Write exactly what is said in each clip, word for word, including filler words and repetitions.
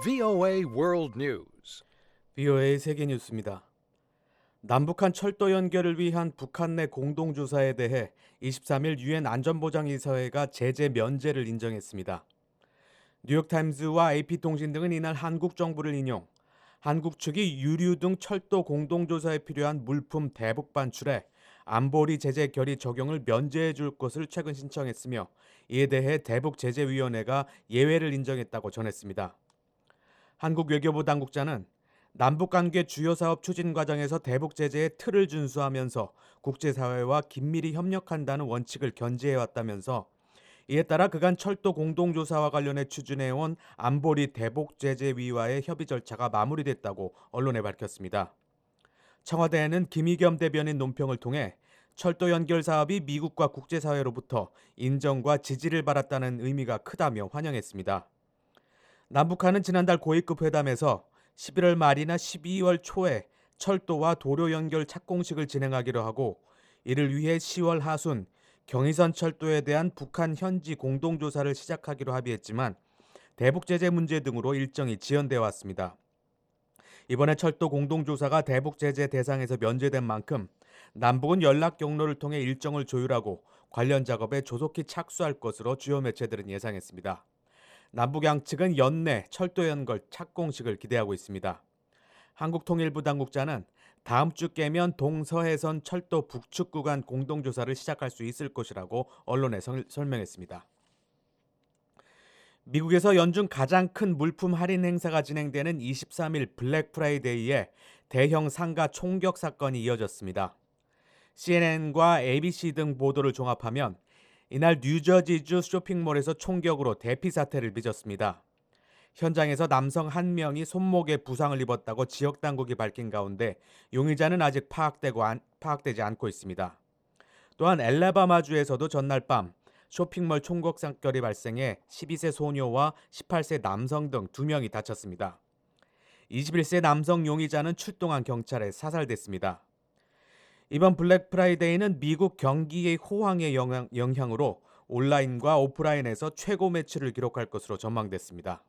브이오에이 World News. 브이오에이 세계 뉴스입니다. 남북한 철도 연결을 위한 북한 내 공동조사에 대해 이십삼 일 유엔 안전보장이사회가 제재 면제를 인정했습니다. 뉴욕타임즈와 에이피통신 등은 이날 한국 정부를 인용, 한국 측이 유류 등 철도 공동조사에 필요한 물품 대북 반출에 안보리 제재 결의 적용을 면제해 줄 것을 최근 신청했으며 이에 대해 대북제재위원회가 예외를 인정했다고 전했습니다. 한국 외교부 당국자는 남북관계 주요 사업 추진 과정에서 대북 제재의 틀을 준수하면서 국제사회와 긴밀히 협력한다는 원칙을 견지해왔다면서 이에 따라 그간 철도 공동조사와 관련해 추진해온 안보리 대북제재위와의 협의 절차가 마무리됐다고 언론에 밝혔습니다. 청와대에는 김의겸 대변인 논평을 통해 철도 연결 사업이 미국과 국제사회로부터 인정과 지지를 받았다는 의미가 크다며 환영했습니다. 남북한은 지난달 고위급 회담에서 십일월 말이나 십이월 초에 철도와 도로 연결 착공식을 진행하기로 하고 이를 위해 시월 하순 경의선 철도에 대한 북한 현지 공동조사를 시작하기로 합의했지만 대북 제재 문제 등으로 일정이 지연되어 왔습니다. 이번에 철도 공동조사가 대북 제재 대상에서 면제된 만큼 남북은 연락 경로를 통해 일정을 조율하고 관련 작업에 조속히 착수할 것으로 주요 매체들은 예상했습니다. 남북 양측은 연내 철도 연결 착공식을 기대하고 있습니다. 한국통일부 당국자는 다음 주 깨면 동서해선 철도 북측 구간 공동조사를 시작할 수 있을 것이라고 언론에 설명했습니다. 미국에서 연중 가장 큰 물품 할인 행사가 진행되는 이십삼 일 블랙 프라이데이에 대형 상가 총격 사건이 이어졌습니다. 씨엔엔과 에이비씨 등 보도를 종합하면 이날 뉴저지주 쇼핑몰에서 총격으로 대피 사태를 빚었습니다. 현장에서 남성 한 명이 손목에 부상을 입었다고 지역 당국이 밝힌 가운데 용의자는 아직 파악되고 안, 파악되지 않고 있습니다. 또한 엘라바마주에서도 전날 밤 쇼핑몰 총격 사건이 발생해 십이 세 소녀와 십팔 세 남성 등 두 명이 다쳤습니다. 이십일 세 남성 용의자는 출동한 경찰에 사살됐습니다. 이번 블랙 프라이데이는 미국 경기의 호황의 영향, 영향으로 온라인과 오프라인에서 최고 매출을 기록할 것으로 전망됐습니다.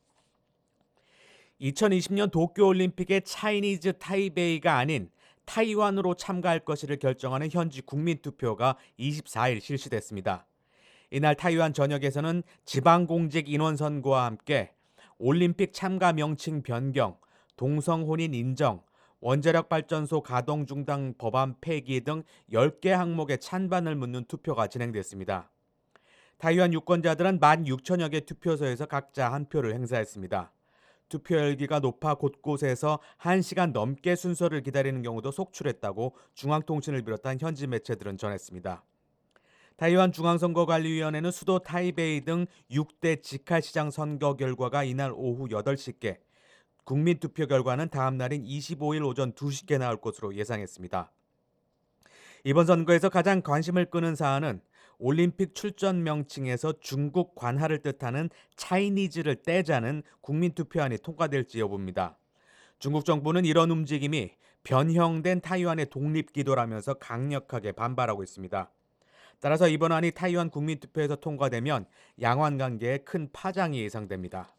이천이십 년 도쿄올림픽에 차이니즈 타이베이가 아닌 타이완으로 참가할 것을 결정하는 현지 국민투표가 이십사 일 실시됐습니다. 이날 타이완 전역에서는 지방공직 인원 선거와 함께 올림픽 참가 명칭 변경, 동성혼인 인정, 원자력 발전소 가동 중단 법안 폐기 등 열 개 항목의 찬반을 묻는 투표가 진행됐습니다. 타이완 유권자들은 만 육천여 개 투표소에서 각자 한 표를 행사했습니다. 투표 열기가 높아 곳곳에서 한 시간 넘게 순서를 기다리는 경우도 속출했다고 중앙통신을 비롯한 현지 매체들은 전했습니다. 타이완 중앙선거관리위원회는 수도 타이베이 등 육 대 직할시장 선거 결과가 이날 오후 여덟 시께, 국민투표 결과는 다음 날인 이십오 일 오전 두 시께 나올 것으로 예상했습니다. 이번 선거에서 가장 관심을 끄는 사안은 올림픽 출전 명칭에서 중국 관할을 뜻하는 차이니즈를 떼자는 국민투표안이 통과될지 여부입니다. 중국 정부는 이런 움직임이 변형된 타이완의 독립기도라면서 강력하게 반발하고 있습니다. 따라서 이번 안이 타이완 국민투표에서 통과되면 양안 관계에 큰 파장이 예상됩니다.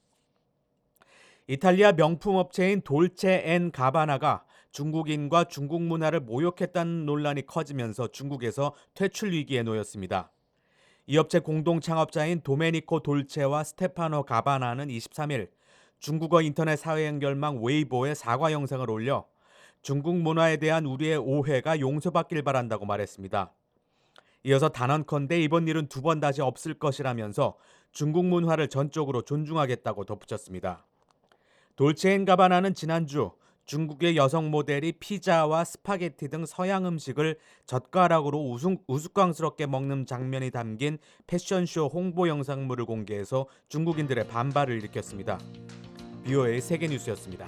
이탈리아 명품 업체인 돌체 앤 가바나가 중국인과 중국 문화를 모욕했다는 논란이 커지면서 중국에서 퇴출 위기에 놓였습니다. 이 업체 공동 창업자인 도메니코 돌체와 스테파노 가바나는 이십삼 일 중국어 인터넷 사회 연결망 웨이보에 사과 영상을 올려 중국 문화에 대한 우리의 오해가 용서받길 바란다고 말했습니다. 이어서 단언컨대 이번 일은 두 번 다시 없을 것이라면서 중국 문화를 전적으로 존중하겠다고 덧붙였습니다. 돌체앤가바나는 지난주 중국의 여성 모델이 피자와 스파게티 등 서양 음식을 젓가락으로 우승, 우스꽝스럽게 먹는 장면이 담긴 패션쇼 홍보 영상물을 공개해서 중국인들의 반발을 일으켰습니다. 브이오에이 세계뉴스였습니다.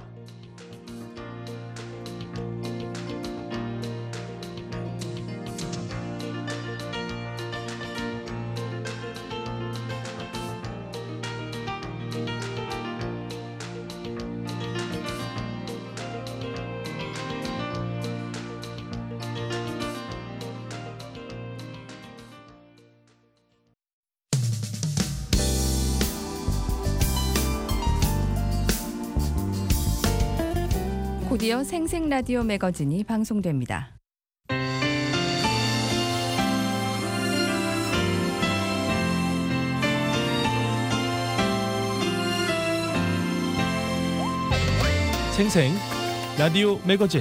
드디어 생생라디오 매거진이 방송됩니다. 생생 라디오 매거진.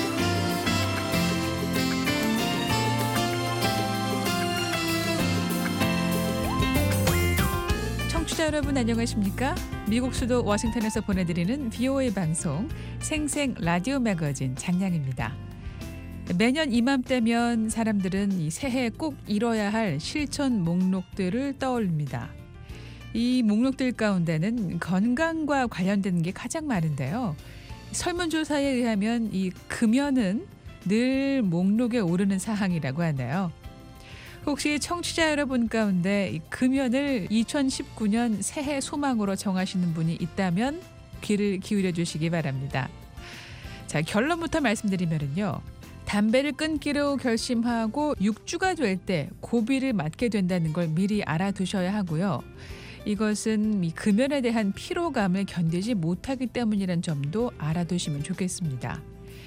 청취자 여러분 안녕하십니까? 미국 수도 워싱턴에서 보내드리는 비오에이 방송 생생 라디오 매거진 장량입니다. 매년 이맘때면 사람들은 이 새해에 꼭 이뤄야 할 실천 목록들을 떠올립니다. 이 목록들 가운데는 건강과 관련된 게 가장 많은데요. 설문조사에 의하면 이 금연은 늘 목록에 오르는 사항이라고 하네요. 혹시 청취자 여러분 가운데 이 금연을 이천십구 년 새해 소망으로 정하시는 분이 있다면 귀를 기울여 주시기 바랍니다. 자, 결론부터 말씀드리면요. 담배를 끊기로 결심하고 육 주가 될 때 고비를 맞게 된다는 걸 미리 알아두셔야 하고요. 이것은 이 금연에 대한 피로감을 견디지 못하기 때문이라는 점도 알아두시면 좋겠습니다.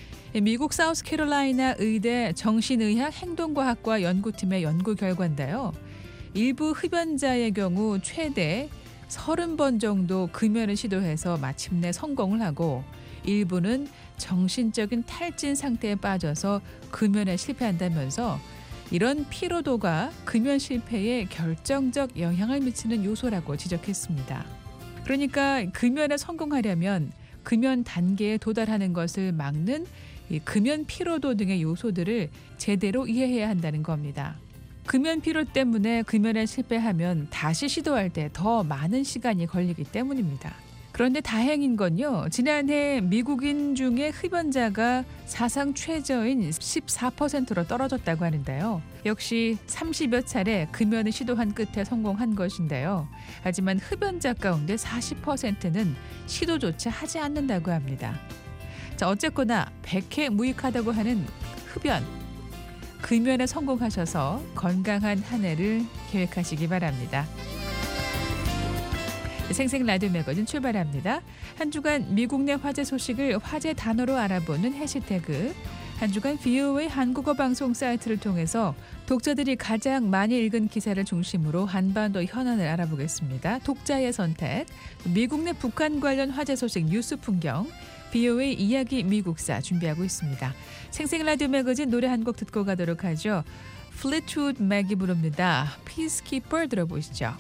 미국 사우스캐롤라이나 의대 정신의학 행동과학과 연구팀의 연구 결과인데요. 일부 흡연자의 경우 최대 서른 번 정도 금연을 시도해서 마침내 성공을 하고 일부는 정신적인 탈진 상태에 빠져서 금연에 실패한다면서 이런 피로도가 금연 실패에 결정적 영향을 미치는 요소라고 지적했습니다. 그러니까 금연에 성공하려면 금연 단계에 도달하는 것을 막는 이 금연 피로도 등의 요소들을 제대로 이해해야 한다는 겁니다. 금연 피로 때문에 금연에 실패하면 다시 시도할 때 더 많은 시간이 걸리기 때문입니다. 그런데 다행인 건요. 지난해 미국인 중에 흡연자가 사상 최저인 십사 퍼센트로 떨어졌다고 하는데요. 역시 삼십여 차례 금연을 시도한 끝에 성공한 것인데요. 하지만 흡연자 가운데 사십 퍼센트는 시도조차 하지 않는다고 합니다. 자, 어쨌거나 백해 무익하다고 하는 흡연. 금연에 성공하셔서 건강한 한 해를 계획하시기 바랍니다. 생생 라디오 매거진 출발합니다. 한 주간 미국 내 화제 소식을 화제 단어로 알아보는 해시태그. 한 주간 비오에이 한국어 방송 사이트를 통해서 독자들이 가장 많이 읽은 기사를 중심으로 한반도 현안을 알아보겠습니다. 독자의 선택, 미국 내 북한 관련 화제 소식 뉴스 풍경, 비오에이 이야기 미국사 준비하고 있습니다. 생생 라디오 매거진 노래 한 곡 듣고 가도록 하죠. 플리트우드 맥이 부릅니다. Peacekeeper 들어보시죠.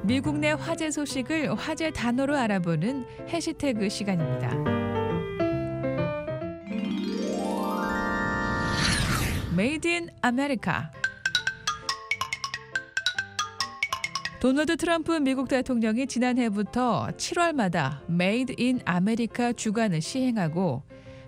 미국 내 화제 소식을 화제 단어로 알아보는 해시태그 시간입니다. 메이드 인 아메리카. 도널드 트럼프 미국 대통령이 지난해부터 칠월마다 메이드 인 아메리카 주간을 시행하고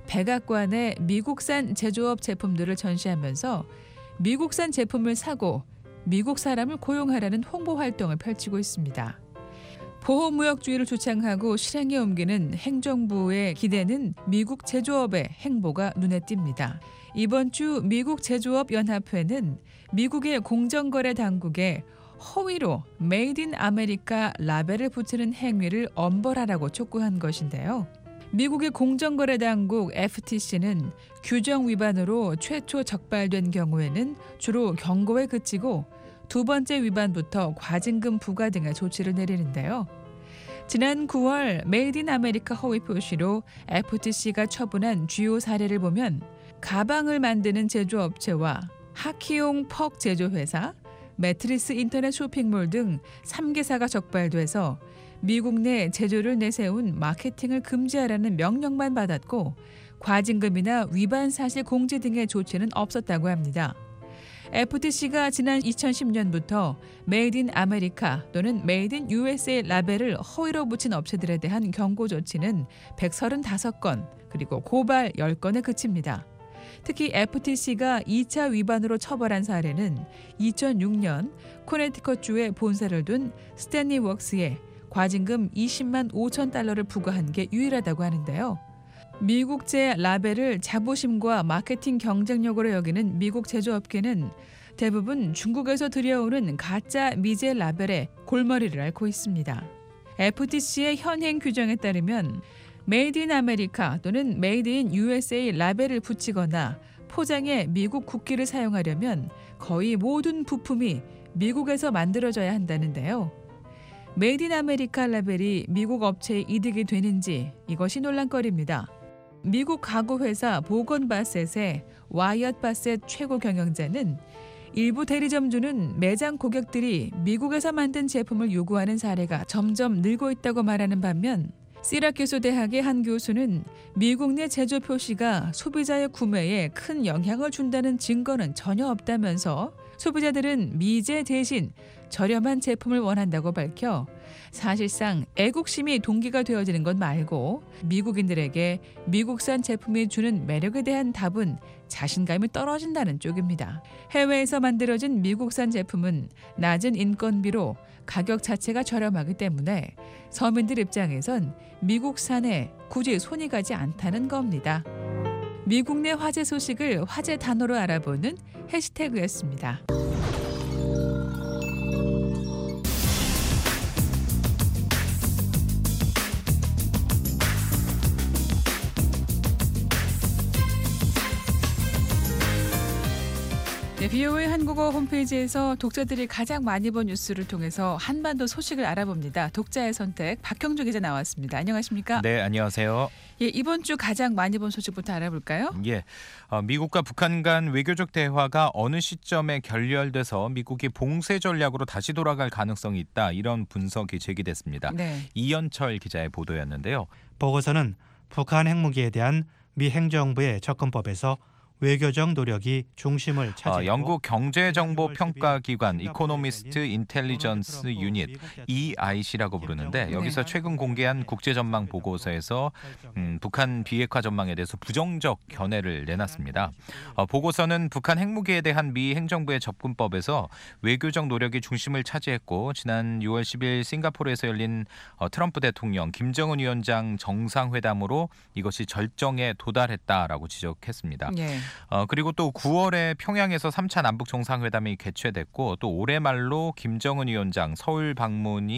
백악관에 미국산 제조업 제품들을 전시하면서 미국산 제품을 사고 미국 사람을 고용하라는 홍보 활동을 펼치고 있습니다. 보호무역주의를 주창하고 실행에 옮기는 행정부의 기대는 미국 제조업의 행보가 눈에 띕니다. 이번 주 미국 제조업 연합회는 미국의 공정거래 당국에 허위로 메이드 인 아메리카 라벨을 붙이는 행위를 엄벌하라고 촉구한 것인데요. 미국의 공정거래 당국 에프티씨는 규정 위반으로 최초 적발된 경우에는 주로 경고에 그치고 두 번째 위반부터 과징금 부과 등의 조치를 내리는데요. 지난 구월 메이드 인 아메리카 허위 표시로 에프티씨가 처분한 주요 사례를 보면 가방을 만드는 제조업체와 하키용 퍽 제조회사, 매트리스 인터넷 쇼핑몰 등 삼 개사가 적발돼서 미국 내 제조를 내세운 마케팅을 금지하라는 명령만 받았고 과징금이나 위반 사실 공지 등의 조치는 없었다고 합니다. 에프티씨가 지난 이천십 년부터 메이드 인 아메리카 또는 메이드 인 유에스에이 라벨을 허위로 붙인 업체들에 대한 경고 조치는 백삼십오 건 그리고 고발 십 건에 그칩니다. 특히 에프티씨가 이 차 위반으로 처벌한 사례는 이천육 년 코네티컷주에 본사를 둔 스탠리 웍스에 과징금 이십만 오천 달러를 부과한 게 유일하다고 하는데요. 미국제 라벨을 자부심과 마케팅 경쟁력으로 여기는 미국 제조업계는 대부분 중국에서 들여오는 가짜 미제 라벨에 골머리를 앓고 있습니다. 에프티씨의 현행 규정에 따르면 메이드 인 아메리카 또는 메이드 인 유에스에이 라벨을 붙이거나 포장에 미국 국기를 사용하려면 거의 모든 부품이 미국에서 만들어져야 한다는데요. 메이드 인 아메리카 라벨이 미국 업체의 이득이 되는지 이것이 논란거리입니다. 미국 가구회사 보건 바셋의 와이엇 바셋 최고 경영자는 일부 대리점주는 매장 고객들이 미국에서 만든 제품을 요구하는 사례가 점점 늘고 있다고 말하는 반면 시라큐스 대학의 한 교수는 미국 내 제조 표시가 소비자의 구매에 큰 영향을 준다는 증거는 전혀 없다면서 소비자들은 미제 대신 저렴한 제품을 원한다고 밝혀 사실상 애국심이 동기가 되어지는 것 말고 미국인들에게 미국산 제품이 주는 매력에 대한 답은 자신감이 떨어진다는 쪽입니다. 해외에서 만들어진 미국산 제품은 낮은 인건비로 가격 자체가 저렴하기 때문에 서민들 입장에선 미국산에 굳이 손이 가지 않다는 겁니다. 미국 내 화제 소식을 화제 단어로 알아보는 해시태그였습니다. 네, 비오에이 한국어 홈페이지에서 독자들이 가장 많이 본 뉴스를 통해서 한반도 소식을 알아봅니다. 독자의 선택 박형주 기자 나왔습니다. 안녕하십니까? 네, 안녕하세요. 예, 이번 주 가장 많이 본 소식부터 알아볼까요? 예, 어, 미국과 북한 간 외교적 대화가 어느 시점에 결렬돼서 미국이 봉쇄 전략으로 다시 돌아갈 가능성이 있다. 이런 분석이 제기됐습니다. 네. 이연철 기자의 보도였는데요. 보고서는 북한 핵무기에 대한 미 행정부의 접근법에서 외교적 노력이 중심을 차지했고 어, 영국 경제정보평가기관 이코노미스트 인텔리전스 유닛 이아이씨라고 부르는데 여기서 최근 공개한 국제전망 보고서에서 음, 북한 비핵화 전망에 대해서 부정적 견해를 내놨습니다. 어, 보고서는 북한 핵무기에 대한 미 행정부의 접근법에서 외교적 노력이 중심을 차지했고 지난 유월 십일 싱가포르에서 열린 어, 트럼프 대통령, 김정은 위원장 정상회담으로 이것이 절정에 도달했다라고 지적했습니다. 예. 어, 그리고 또 구월에 평양에서 삼 차 남북 정상회담이 개최됐고 또 올해 말로 김정은 위원장 서울 방문이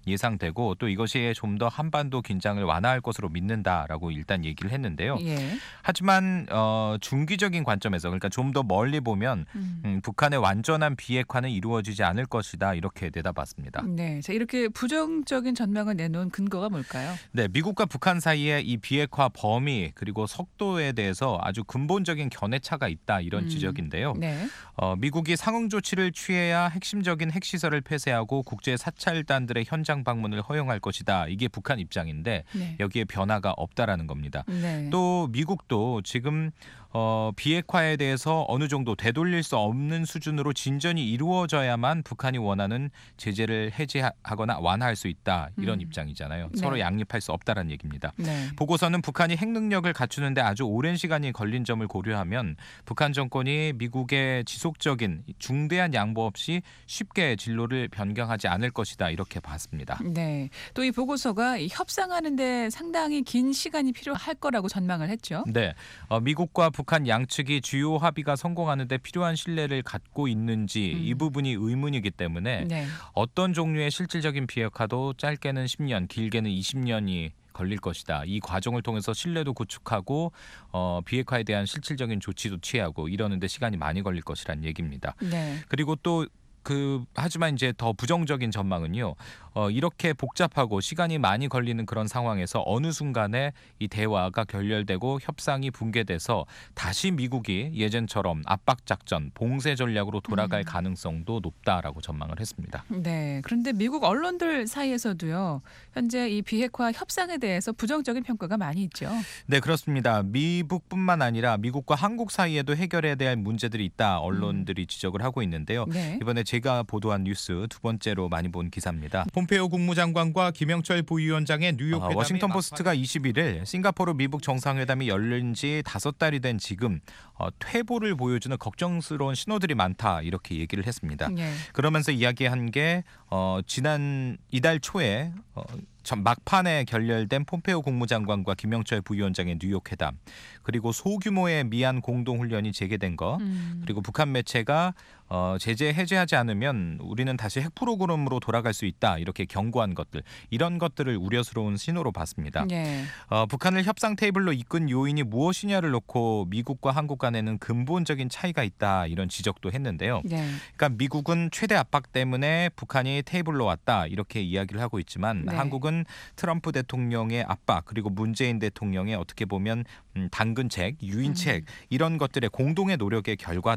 예상되고 또 이것이 좀 더 한반도 긴장을 완화할 것으로 믿는다라고 일단 얘기를 했는데요. 예. 하지만 어, 중기적인 관점에서 그러니까 좀 더 멀리 보면 음. 음, 북한의 완전한 비핵화는 이루어지지 않을 것이다 이렇게 내다봤습니다. 네. 자, 이렇게 부정적인 전망을 내놓은 근거가 뭘까요? 네, 미국과 북한 사이에 이 비핵화 범위 그리고 속도에 대해서 아주 근본적인 견해차가 있다 이런 음. 지적인데요. 네. 어, 미국이 상응 조치를 취해야 핵심적인 핵시설을 폐쇄하고 국제 사찰단들의 현장 방문을 허용할 것이다. 이게 북한 입장인데 네. 여기에 변화가 없다라는 겁니다. 네. 또 미국도 지금 어, 비핵화에 대해서 어느 정도 되돌릴 수 없는 수준으로 진전이 이루어져야만 북한이 원하는 제재를 해제하거나 완화할 수 있다 이런 음. 입장이잖아요. 네. 서로 양립할 수 없다라는 얘기입니다. 네. 보고서는 북한이 핵 능력을 갖추는데 아주 오랜 시간이 걸린 점을 고려하면 북한 정권이 미국의 지속적인 중대한 양보 없이 쉽게 진로를 변경하지 않을 것이다 이렇게 봤습니다. 네. 또 이 보고서가 이 협상하는데 상당히 긴 시간이 필요할 거라고 전망을 했죠. 네, 어, 미국과 북한 양측이 주요 합의가 성공하는 데 필요한 신뢰를 갖고 있는지 음. 이 부분이 의문이기 때문에 네. 어떤 종류의 실질적인 비핵화도 짧게는 십 년, 길게는 이십 년이 걸릴 것이다. 이 과정을 통해서 신뢰도 구축하고 어, 비핵화에 대한 실질적인 조치도 취하고 이러는 데 시간이 많이 걸릴 것이란 얘기입니다. 네. 그리고 또 그 하지만 이제 더 부정적인 전망은요. 어, 이렇게 복잡하고 시간이 많이 걸리는 그런 상황에서 어느 순간에 이 대화가 결렬되고 협상이 붕괴돼서 다시 미국이 예전처럼 압박 작전, 봉쇄 전략으로 돌아갈 음. 가능성도 높다라고 전망을 했습니다. 네. 그런데 미국 언론들 사이에서도요. 현재 이 비핵화 협상에 대해서 부정적인 평가가 많이 있죠. 네, 그렇습니다. 미국뿐만 아니라 미국과 한국 사이에도 해결해야 될 문제들이 있다. 언론들이 지적을 하고 있는데요. 네. 이번에 제가 보도한 뉴스 두 번째로 많이 본 기사입니다. 폼페오 국무장관과 김영철 부위원장의 뉴욕 회담이 아, 워싱턴 포스트가 이십일 일 싱가포르 미북 정상회담이 열린 지 다섯 달이 된 지금 어, 퇴보를 보여주는 걱정스러운 신호들이 많다 이렇게 얘기를 했습니다. 네. 그러면서 이야기한 게 어, 지난 이달 초에 어, 전 막판에 결렬된 폼페오 국무장관과 김영철 부위원장의 뉴욕 회담 그리고 소규모의 미한 공동훈련이 재개된 거 음. 그리고 북한 매체가 어, 제재 해제하지 않으면 우리는 다시 핵 프로그램으로 돌아갈 수 있다 이렇게 경고한 것들 이런 것들을 우려스러운 신호로 봤습니다. 네. 어, 북한을 협상 테이블로 이끈 요인이 무엇이냐를 놓고 미국과 한국 간에는 근본적인 차이가 있다 이런 지적도 했는데요. 네. 그러니까 미국은 최대 압박 때문에 북한이 테이블로 왔다 이렇게 이야기를 하고 있지만 네. 한국은 트럼프 대통령의 압박 그리고 문재인 대통령의 어떻게 보면 음, 당근책, 유인책 음. 이런 것들의 공동의 노력의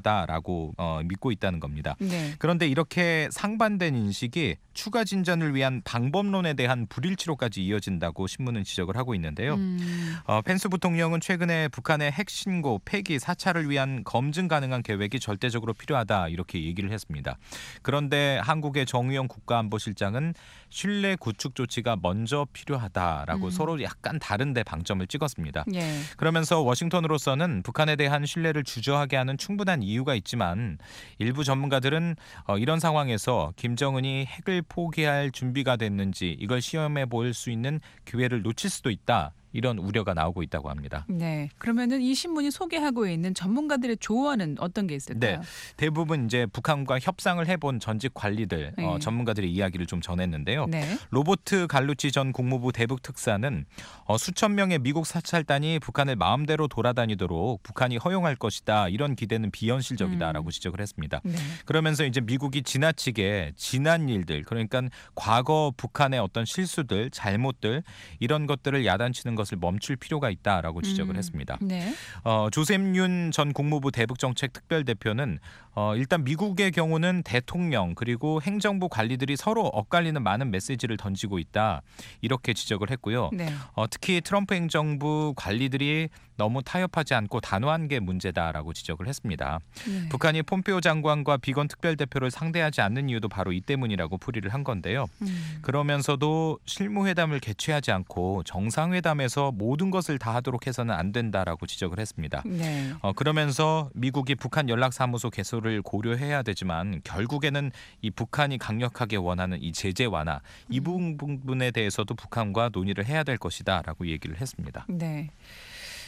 결과다라고 어, 믿고 있다는 겁니다. 네. 그런데 이렇게 상반된 인식이 추가 진전을 위한 방법론에 대한 불일치로까지 이어진다고 신문은 지적을 하고 있는데요. 음. 어, 펜스 부통령은 최근에 북한의 핵 신고, 폐기, 사찰을 위한 검증 가능한 계획이 절대적으로 필요하다 이렇게 얘기를 했습니다. 그런데 한국의 정의용 국가안보실장은 신뢰 구축 조치가 먼저 필요하다라고 음. 서로 약간 다른데 방점을 찍었습니다. 예. 그러면서 워싱턴으로서는 북한에 대한 신뢰를 주저하게 하는 충분한 이유가 있지만 일부 전문가들은 어, 이런 상황에서 김정은이 핵을 포기할 준비가 됐는지 이걸 시험해 볼 수 있는 기회를 놓칠 수도 있다. 이런 우려가 나오고 있다고 합니다. 네. 그러면은 이 신문이 소개하고 있는 전문가들의 조언은 어떤 게 있을까요? 네. 대부분 이제 북한과 협상을 해본 전직 관리들, 네. 어, 전문가들의 이야기를 좀 전했는데요. 네. 로버트 갈루치 전 국무부 대북 특사는 어, 수천 명의 미국 사찰단이 북한을 마음대로 돌아다니도록 북한이 허용할 것이다. 이런 기대는 비현실적이다라고 음. 지적을 했습니다. 네. 그러면서 이제 미국이 지나치게 지난 일들, 그러니까 과거 북한의 어떤 실수들, 잘못들 이런 것들을 야단치는 것을 멈출 필요가 있다라고 지적을 음. 했습니다. 네. 어, 조셉 윤 전 국무부 대북정책 특별대표는 어, 일단 미국의 경우는 대통령 그리고 행정부 관리들이 서로 엇갈리는 많은 메시지를 던지고 있다 이렇게 지적을 했고요. 네. 어, 특히 트럼프 행정부 관리들이 너무 타협하지 않고 단호한 게 문제다라고 지적을 했습니다. 네. 북한이 폼페오 장관과 비건 특별대표를 상대하지 않는 이유도 바로 이 때문이라고 풀이를 한 건데요. 음. 그러면서도 실무회담을 개최하지 않고 정상회담에서 모든 것을 다 하도록 해서는 안 된다라고 지적을 했습니다. 네. 어, 그러면서 미국이 북한 연락사무소 개소를 고려해야 되지만 결국에는 이 북한이 강력하게 원하는 이 제재 완화 이 부분에 대해서도 북한과 논의를 해야 될 것이다라고 얘기를 했습니다. 네.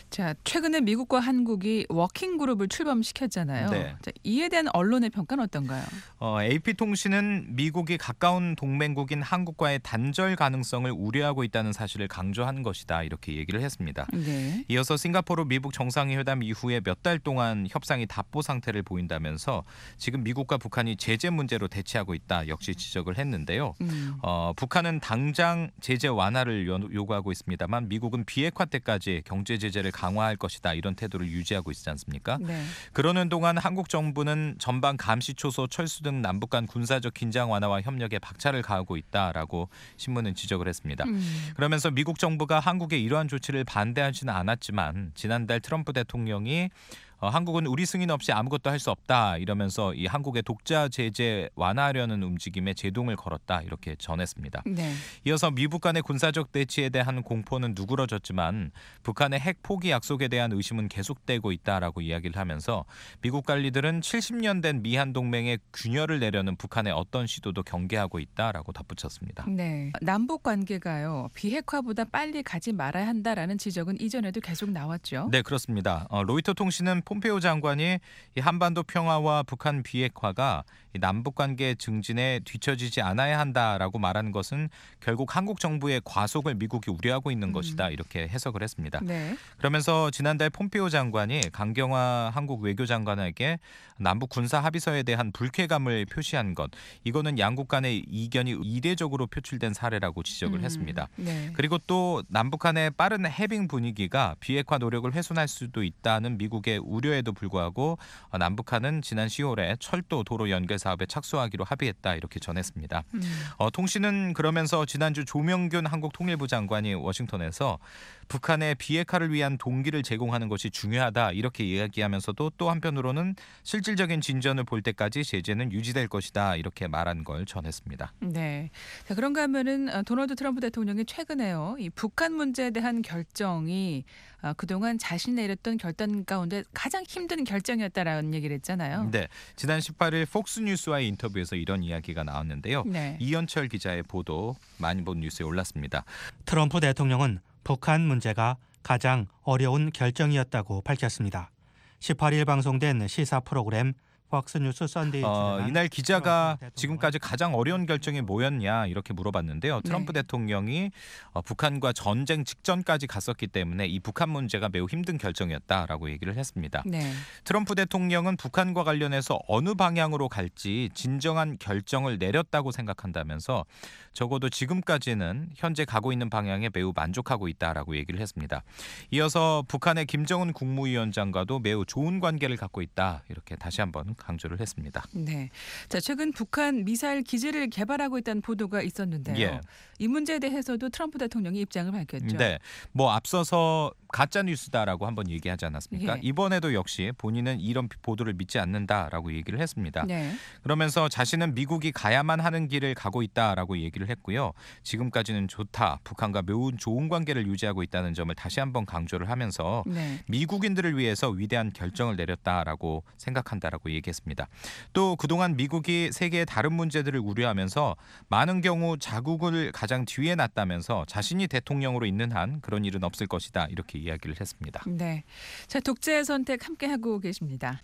자, 최근에 미국과 한국이 워킹 그룹을 출범시켰잖아요. 네. 자, 이에 대한 언론의 평가는 어떤가요? 어, 에이피통신은 미국이 가까운 동맹국인 한국과의 단절 가능성을 우려하고 있다는 사실을 강조한 것이다 이렇게 얘기를 했습니다. 네. 이어서 싱가포르 미국 정상회담 이후에 몇 달 동안 협상이 답보 상태를 보인다면서 지금 미국과 북한이 제재 문제로 대치하고 있다 역시 지적을 했는데요. 음. 어, 북한은 당장 제재 완화를 요- 요구하고 있습니다만 미국은 비핵화 때까지 경제 제재를 강화할 것이다 이런 태도를 유지하고 있지 않습니까? 네. 그러는 동안 한국 정부는 전방 감시 초소, 철수 등 남북 간 군사적 긴장 완화와 협력에 박차를 가하고 있다라고 신문은 지적을 했습니다. 음. 그러면서 미국 정부가 한국의 이러한 조치를 반대하지는 않았지만 지난달 트럼프 대통령이 어, 한국은 우리 승인 없이 아무것도 할 수 없다 이러면서 이 한국의 독자 제재 완화하려는 움직임에 제동을 걸었다 이렇게 전했습니다. 네. 이어서 미북 간의 군사적 대치에 대한 공포는 누그러졌지만 북한의 핵 포기 약속에 대한 의심은 계속되고 있다라고 이야기를 하면서 미국 관리들은 칠십 년 된 미한 동맹의 균열을 내려는 북한의 어떤 시도도 경계하고 있다라고 덧붙였습니다. 네. 남북 관계가요. 비핵화보다 빨리 가지 말아야 한다라는 지적은 이전에도 계속 나왔죠. 네, 그렇습니다. 어, 로이터 통신은 폼페오 장관이 이 한반도 평화와 북한 비핵화가 이 남북 관계 증진에 뒤처지지 않아야 한다라고 말하는 것은 결국 한국 정부의 과속을 미국이 우려하고 있는 음. 것이다 이렇게 해석을 했습니다. 네. 그러면서 지난달 폼페오 장관이 강경화 한국 외교장관에게 남북 군사 합의서에 대한 불쾌감을 표시한 것 이거는 양국 간의 이견이 이례적으로 표출된 사례라고 지적을 음. 했습니다. 네. 그리고 또 남북 간의 빠른 해빙 분위기가 비핵화 노력을 훼손할 수도 있다는 미국의 우려에도 불구하고 남북한은 지난 시월에 철도 도로 연결 사업에 착수하기로 합의했다 이렇게 전했습니다. 음. 어, 통신은 그러면서 지난주 조명균 한국 통일부 장관이 워싱턴에서 북한의 비핵화를 위한 동기를 제공하는 것이 중요하다 이렇게 이야기하면서도 또 한편으로는 실질적인 진전을 볼 때까지 제재는 유지될 것이다 이렇게 말한 걸 전했습니다. 네. 자, 그런가 하면은 어, 도널드 트럼프 대통령이 최근에요. 이 북한 문제에 대한 결정이 어, 그동안 자신이 내렸던 결단 가운데 가장 힘든 결정이었다라는 얘기를 했잖아요. 네, 지난 십팔 일 폭스뉴스와의 인터뷰에서 이런 이야기가 나왔는데요. 네. 이현철 기자의 보도 많이 본 뉴스에 올랐습니다. 트럼프 대통령은 북한 문제가 가장 어려운 결정이었다고 밝혔습니다. 십팔 일 방송된 시사 프로그램 폭스뉴스 선데이 어, 출연한 이날 기자가 트럼프 대통령은 지금까지 가장 어려운 결정이 뭐였냐 이렇게 물어봤는데요. 트럼프 네. 대통령이 어, 북한과 전쟁 직전까지 갔었기 때문에 이 북한 문제가 매우 힘든 결정이었다라고 얘기를 했습니다. 네. 트럼프 대통령은 북한과 관련해서 어느 방향으로 갈지 진정한 결정을 내렸다고 생각한다면서 적어도 지금까지는 현재 가고 있는 방향에 매우 만족하고 있다라고 얘기를 했습니다. 이어서 북한의 김정은 국무위원장과도 매우 좋은 관계를 갖고 있다 이렇게 다시 한번 강조를 했습니다. 네. 자, 최근 북한 미사일 기지를 개발하고 있다는 보도가 있었는데요. 예. 이 문제에 대해서도 트럼프 대통령이 입장을 밝혔죠. 네, 뭐 앞서서 가짜 뉴스다라고 한번 얘기하지 않았습니까? 예. 이번에도 역시 본인은 이런 보도를 믿지 않는다라고 얘기를 했습니다. 네. 그러면서 자신은 미국이 가야만 하는 길을 가고 있다라고 얘기를 했고요. 지금까지는 좋다, 북한과 매우 좋은 관계를 유지하고 있다는 점을 다시 한번 강조를 하면서 네. 미국인들을 위해서 위대한 결정을 내렸다라고 생각한다라고 얘기했습니다. 또 그동안 미국이 세계의 다른 문제들을 우려하면서 많은 경우 자국을 가장 뒤에 놨다면서 자신이 대통령으로 있는 한 그런 일은 없을 것이다 이렇게 이야기를 했습니다. 네. 자, 독재의 선택 함께 하고 계십니다.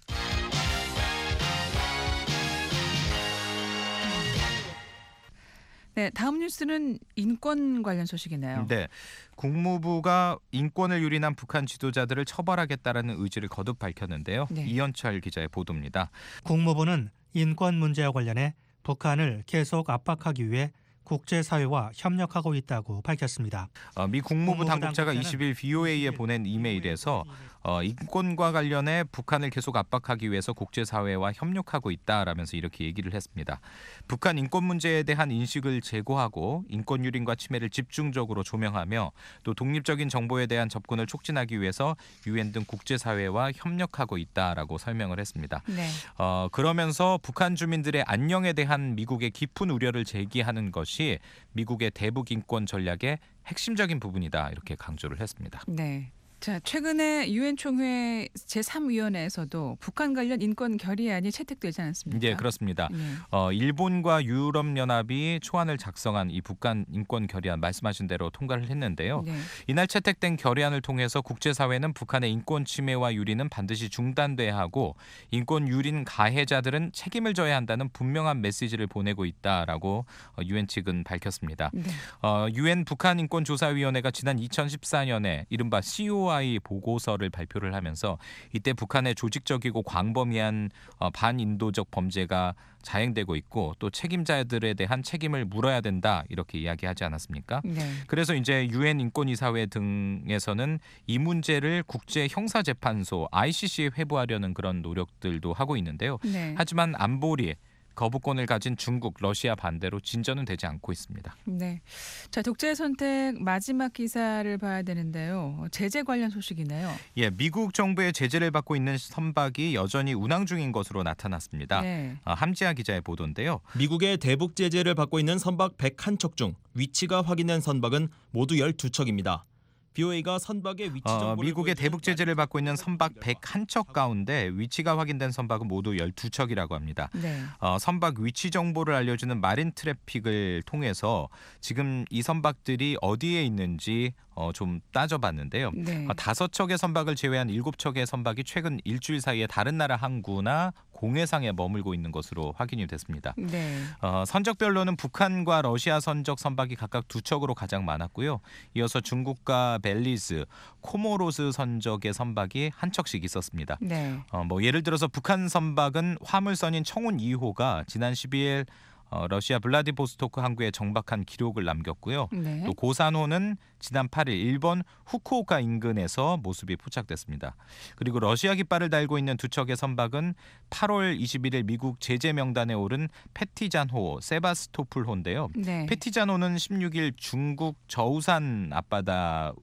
네, 다음 뉴스는 인권 관련 소식이네요. 네, 국무부가 인권을 유린한 북한 지도자들을 처벌하겠다라는 의지를 거듭 밝혔는데요. 네. 이현철 기자의 보도입니다. 국무부는 인권 문제와 관련해 북한을 계속 압박하기 위해 국제사회와 협력하고 있다고 밝혔습니다. 어, 미 국무부 국무부 당국자가 당국자는 이십 일 브이오에이에 보낸 이메일에서 어, 인권과 관련해 북한을 계속 압박하기 위해서 국제사회와 협력하고 있다라면서 이렇게 얘기를 했습니다. 북한 인권 문제에 대한 인식을 제고하고 인권 유린과 침해를 집중적으로 조명하며 또 독립적인 정보에 대한 접근을 촉진하기 위해서 유엔 등 국제사회와 협력하고 있다라고 설명을 했습니다. 네. 어, 그러면서 북한 주민들의 안녕에 대한 미국의 깊은 우려를 제기하는 것이 미국의 대북 인권 전략의 핵심적인 부분이다 이렇게 강조를 했습니다. 네. 자, 최근에 유엔 총회 제삼 위원회에서도 북한 관련 인권 결의안이 채택되지 않았습니까? 네, 그렇습니다. 예. 어, 일본과 유럽연합이 초안을 작성한 이 북한 인권 결의안 말씀하신 대로 통과를 했는데요. 네. 이날 채택된 결의안을 통해서 국제사회는 북한의 인권 침해와 유린은 반드시 중단돼야 하고 인권 유린 가해자들은 책임을 져야 한다는 분명한 메시지를 보내고 있다라고 유엔 측은 밝혔습니다. 네. 어, 유엔 북한 인권조사위원회가 지난 이천십사 년에 이른바 씨오아이 보고서를 발표를 하면서 이때 북한의 조직적이고 광범위한 어, 반인도적 범죄가 자행되고 있고 또 책임자들에 대한 책임을 물어야 된다 이렇게 이야기하지 않았습니까? 네. 그래서 이제 유엔 인권이사회 등에서는 이 문제를 국제 형사재판소 아이씨씨에 회부하려는 그런 노력들도 하고 있는데요. 네. 하지만 안보리 거부권을 가진 중국, 러시아 반대로 진전은 되지 않고 있습니다. 네. 자, 독재 선택 마지막 기사를 봐야 되는데요. 제재 관련 소식이네요. 예, 미국 정부의 제재를 받고 있는 선박이 여전히 운항 중인 것으로 나타났습니다. 네. 아, 함지아 기자의 보도인데요. 미국의 대북 제재를 받고 있는 선박 백일 척 중 위치가 확인된 선박은 모두 열두 척입니다. 비오에이가 선박의 위치 정보를 어, 미국의 보여주는 대북 제재를 받고 있는 선박 백일 척 가운데 위치가 확인된 선박은 모두 열두 척이라고 합니다. 네. 어, 선박 위치 정보를 알려주는 마린 트래픽을 통해서 지금 이 선박들이 어디에 있는지 어, 좀 따져봤는데요. 네. 어, 다섯 척의 선박을 제외한 일곱 척의 선박이 최근 일주일 사이에 다른 나라 항구나 공해상에 머물고 있는 것으로 확인이 됐습니다. 네. 어, 선적별로는 북한과 러시아 선적 선박이 각각 두 척으로 가장 많았고요. 이어서 중국과 벨리즈, 코모로스 선적의 선박이 한 척씩 있었습니다. 네. 어, 뭐 예를 들어서 북한 선박은 화물선인 청운 이 호가 지난 십이 일 어, 러시아 블라디보스토크 항구에 정박한 기록을 남겼고요. 네. 또 고산호는 지난 팔 일 일본 후쿠오카 인근에서 모습이 포착됐습니다. 그리고 러시아 깃발을 달고 있는 두 척의 선박은 팔월 이십일일 미국 제재 명단에 오른 페티잔호, 세바스토폴호인데요. 네. 페티잔호는 십육 일 중국 저우산 앞바다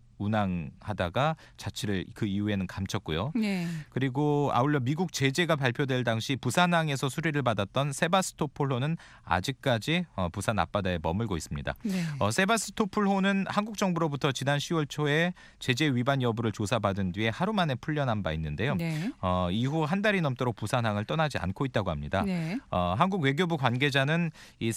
운항하다가 자취를 그 이후에는 감췄고요. 네. 그리고 아울러 미국 제재가 발표될 당시 부산항에서 수리를 받았던 세바스토폴호는 아직까지 어, 부산 앞바다에 머물고 있습니다. 네. 어, 세바스토폴호는 한국 정부로부터 지난 시월 초에 제재 위반 여부를 조사받은 뒤에 하루 만에 풀려난 바 있는데요. 네. 어, 이후 한 달이 넘도록 부산항을 떠나지 않고 있다고 합니다. 네. 어, 한국 외교부 관계자는 이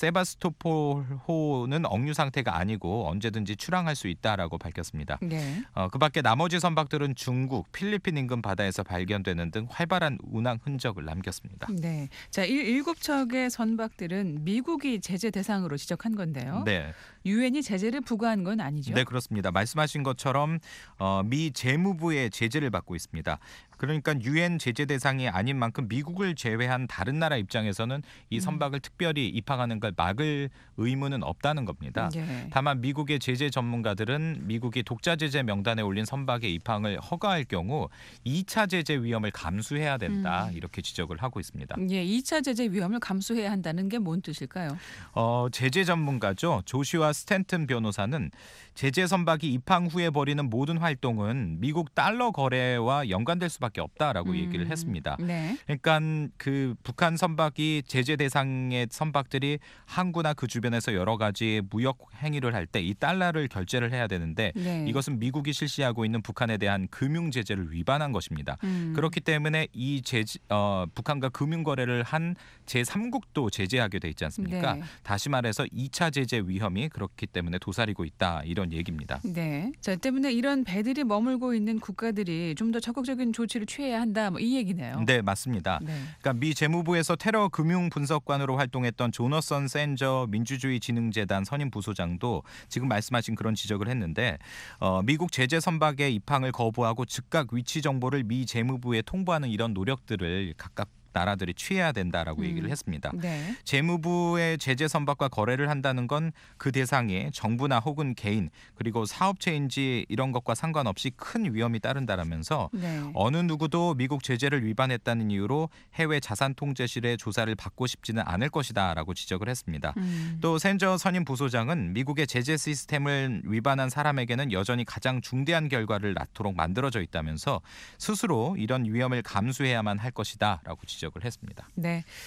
세바스토폴호는 억류 상태가 아니고 언제든지 출항할 수 있다라고 밝혔습니다. 네. 어, 그밖에 나머지 선박들은 중국, 필리핀 인근 바다에서 발견되는 등 활발한 운항 흔적을 남겼습니다. 네. 자, 일, 일곱 척의 선박들은 미국이 제재 대상으로 지적한 건데요. 네, 유엔이 제재를 부과한 건 아니죠? 네 그렇습니다. 말씀하신 것처럼 어, 미 재무부의 제재를 받고 있습니다. 그러니까 유엔 제재 대상이 아닌 만큼 미국을 제외한 다른 나라 입장에서는 이 선박을 음. 특별히 입항하는 걸 막을 의무는 없다는 겁니다. 네. 다만 미국의 제재 전문가들은 미국이 독자 제재 명단에 올린 선박의 입항을 허가할 경우 이 차 제재 위험을 감수해야 된다 음. 이렇게 지적을 하고 있습니다. 예, 이 차 제재 위험을 감수해야 한다는 게 뭔 뜻일까요? 어, 제재 전문가죠. 조슈아 스탠튼 변호사는 제재 선박이 입항 후에 벌이는 모든 활동은 미국 달러 거래와 연관될 수밖에 없다라고 음. 얘기를 했습니다. 네. 그러니까 그 북한 선박이 제재 대상의 선박들이 항구나 그 주변에서 여러 가지 무역 행위를 할 때 이 달러를 결제를 해야 되는데 네. 이것은 미국이 실시하고 있는 북한에 대한 금융 제재를 위반한 것입니다. 음. 그렇기 때문에 이 제재, 어, 북한과 금융 거래를 한 제삼국도 제재하게 돼 있지 않습니까? 네. 다시 말해서 이 차 제재 위험이 그렇기 때문에 도사리고 있다 이런 얘기입니다. 네. 자, 때문에 이런 배들이 머물고 있는 국가들이 좀 더 적극적인 조치를 취해야 한다. 뭐 이 얘기네요. 네, 맞습니다. 네. 그러니까 미 재무부에서 테러 금융 분석관으로 활동했던 조너선 센저 민주주의 진흥재단 선임 부소장도 지금 말씀하신 그런 지적을 했는데 어, 미국 제재 선박의 입항을 거부하고 즉각 위치 정보를 미 재무부에 통보하는 이런 노력들을 각각 나라들이 취해야 된다라고 음. 얘기를 했습니다. 네. 재무부의 제재 선박과 거래를 한다는 건 그 대상에 정부나 혹은 개인 그리고 사업체인지 이런 것과 상관없이 큰 위험이 따른다라면서 네. 어느 누구도 미국 제재를 위반했다는 이유로 해외 자산 통제실의 조사를 받고 싶지는 않을 것이다라고 지적을 했습니다. 음. 또 센저 선임 부소장은 미국의 제재 시스템을 위반한 사람에게는 여전히 가장 중대한 결과를 낳도록 만들어져 있다면서 스스로 이런 위험을 감수해야만 할 것이다라고 지적을 했습니다. 네.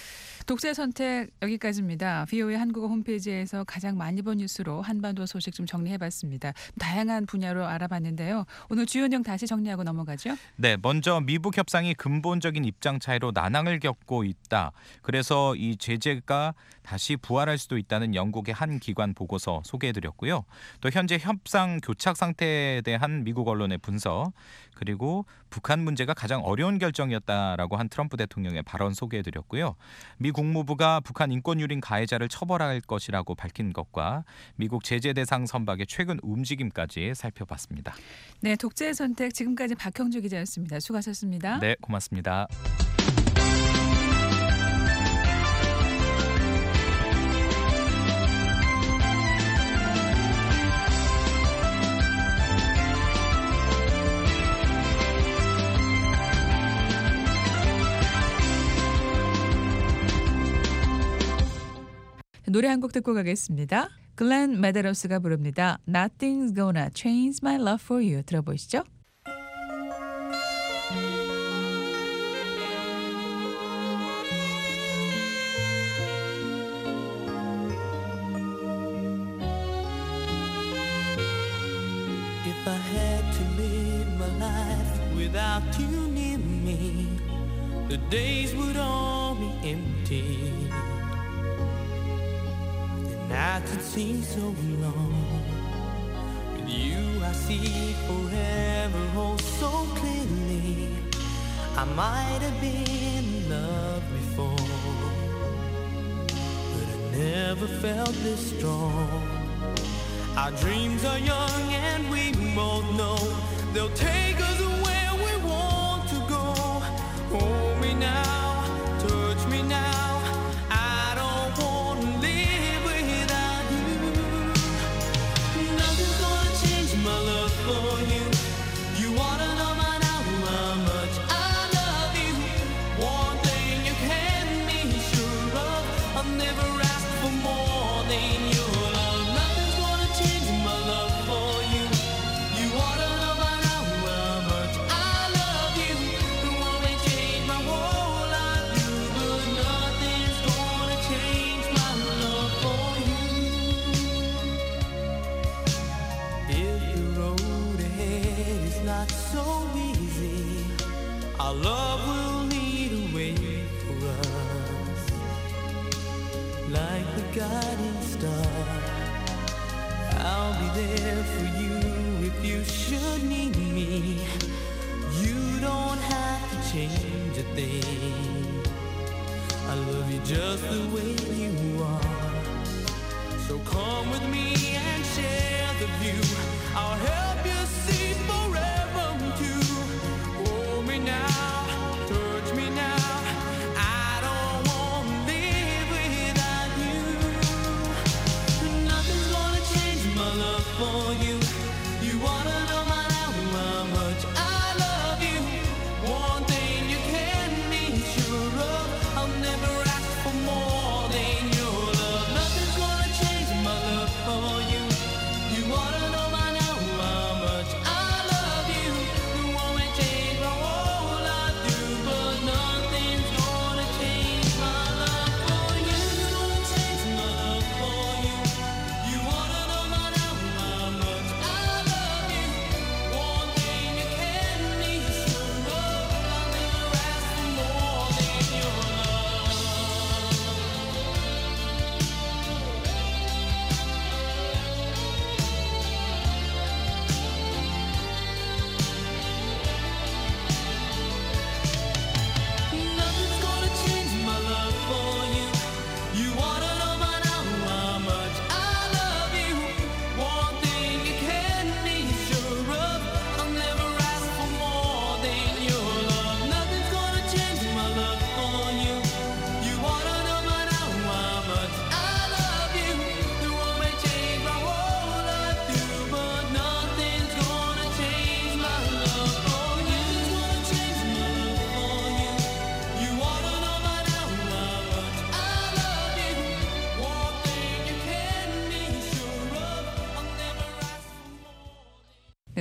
독재 선택 여기까지입니다. 비오에이 한국어 홈페이지에서 가장 많이 본 뉴스로 한반도 소식 좀 정리해봤습니다. 다양한 분야로 알아봤는데요. 오늘 주요 내용 다시 정리하고 넘어가죠. 네, 먼저 미북 협상이 근본적인 입장 차이로 난항을 겪고 있다. 그래서 이 제재가 다시 부활할 수도 있다는 영국의 한 기관 보고서 소개해드렸고요. 또 현재 협상 교착 상태에 대한 미국 언론의 분석, 그리고 북한 문제가 가장 어려운 결정이었다라고 한 트럼프 대통령의 발언 소개해드렸고요. 미 국무부가 북한 인권유린 가해자를 처벌할 것이라고 밝힌 것과 미국 제재 대상 선박의 최근 움직임까지 살펴봤습니다. 네, 독재 선택 지금까지 박형주 기자였습니다. 수고하셨습니다. 네, 고맙습니다. 노래 한 곡 듣고 가겠습니다. 글렌 메데로스가 부릅니다. Nothing's gonna change my love for you. 들어보시죠. If I had to live my life without you near me, the days would all be empty. Nights would seem so long. With you I see forever oh so clearly. I might have been in love before, but I never felt this strong. Our dreams are young and we both know they'll take us where we want to go. Hold me now, touch me now. Our love will lead a way for us, like the guiding star. I'll be there for you if you should need me. You don't have to change a thing. I love you just the way you are. So come with me and share the view. I'll help you see forever too. Hold me now, touch me now. I don't want to live without you. Nothing's gonna change my love for you. You wanna know by now how much I love you. One thing you can be sure of, I'll never ask for more than your love. Nothing's gonna change my love for you. You wanna know by now how much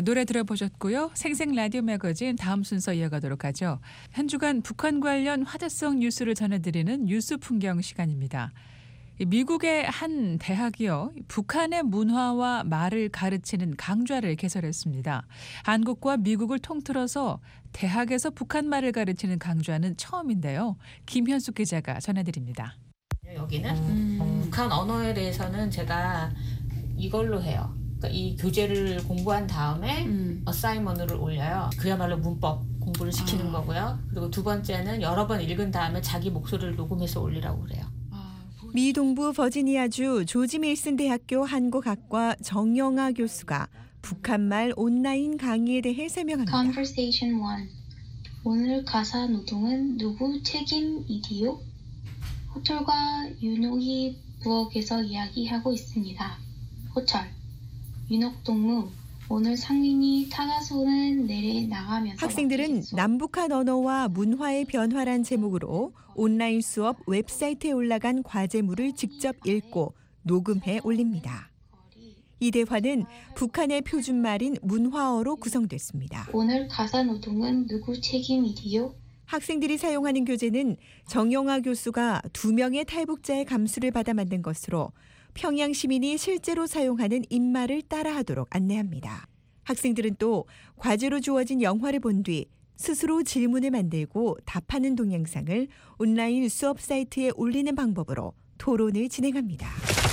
노래 들어보셨고요. 생생 라디오 매거진 다음 순서 이어가도록 하죠. 한 주간 북한 관련 화제성 뉴스를 전해드리는 뉴스 풍경 시간입니다. 미국의 한 대학이요, 북한의 문화와 말을 가르치는 강좌를 개설했습니다. 한국과 미국을 통틀어서 대학에서 북한 말을 가르치는 강좌는 처음인데요. 김현숙 기자가 전해드립니다. 여기는 음. 북한 언어에 대해서는 제가 이걸로 해요. 그러니까 이 교재를 공부한 다음에 음. 어사이먼트를 올려요. 그야말로 문법 공부를 시키는 아. 거고요. 그리고 두 번째는 여러 번 읽은 다음에 자기 목소리를 녹음해서 올리라고 그래요. 미 동부 버지니아주 조지 밀슨 대학교 한국학과 정영아 교수가 북한말 온라인 강의에 대해 설명합니다. Conversation 일. 오늘 가사 노동은 누구 책임이디요? 호철과 윤옥이 부엌에서 이야기하고 있습니다. 호철, 윤옥 동무, 오늘 상민이 타가손을 내려 나가면서 학생들은 남북한 언어와 문화의 변화란 제목으로 온라인 수업 웹사이트에 올라간 과제물을 직접 읽고 녹음해 올립니다. 이 대화는 북한의 표준말인 문화어로 구성됐습니다. 오늘 가사 노동은 누구 책임이디요? 학생들이 사용하는 교재는 정영아 교수가 두 명의 탈북자의 감수를 받아 만든 것으로 평양 시민이 실제로 사용하는 입말을 따라하도록 안내합니다. 학생들은 또 과제로 주어진 영화를 본 뒤 스스로 질문을 만들고 답하는 동영상을 온라인 수업 사이트에 올리는 방법으로 토론을 진행합니다.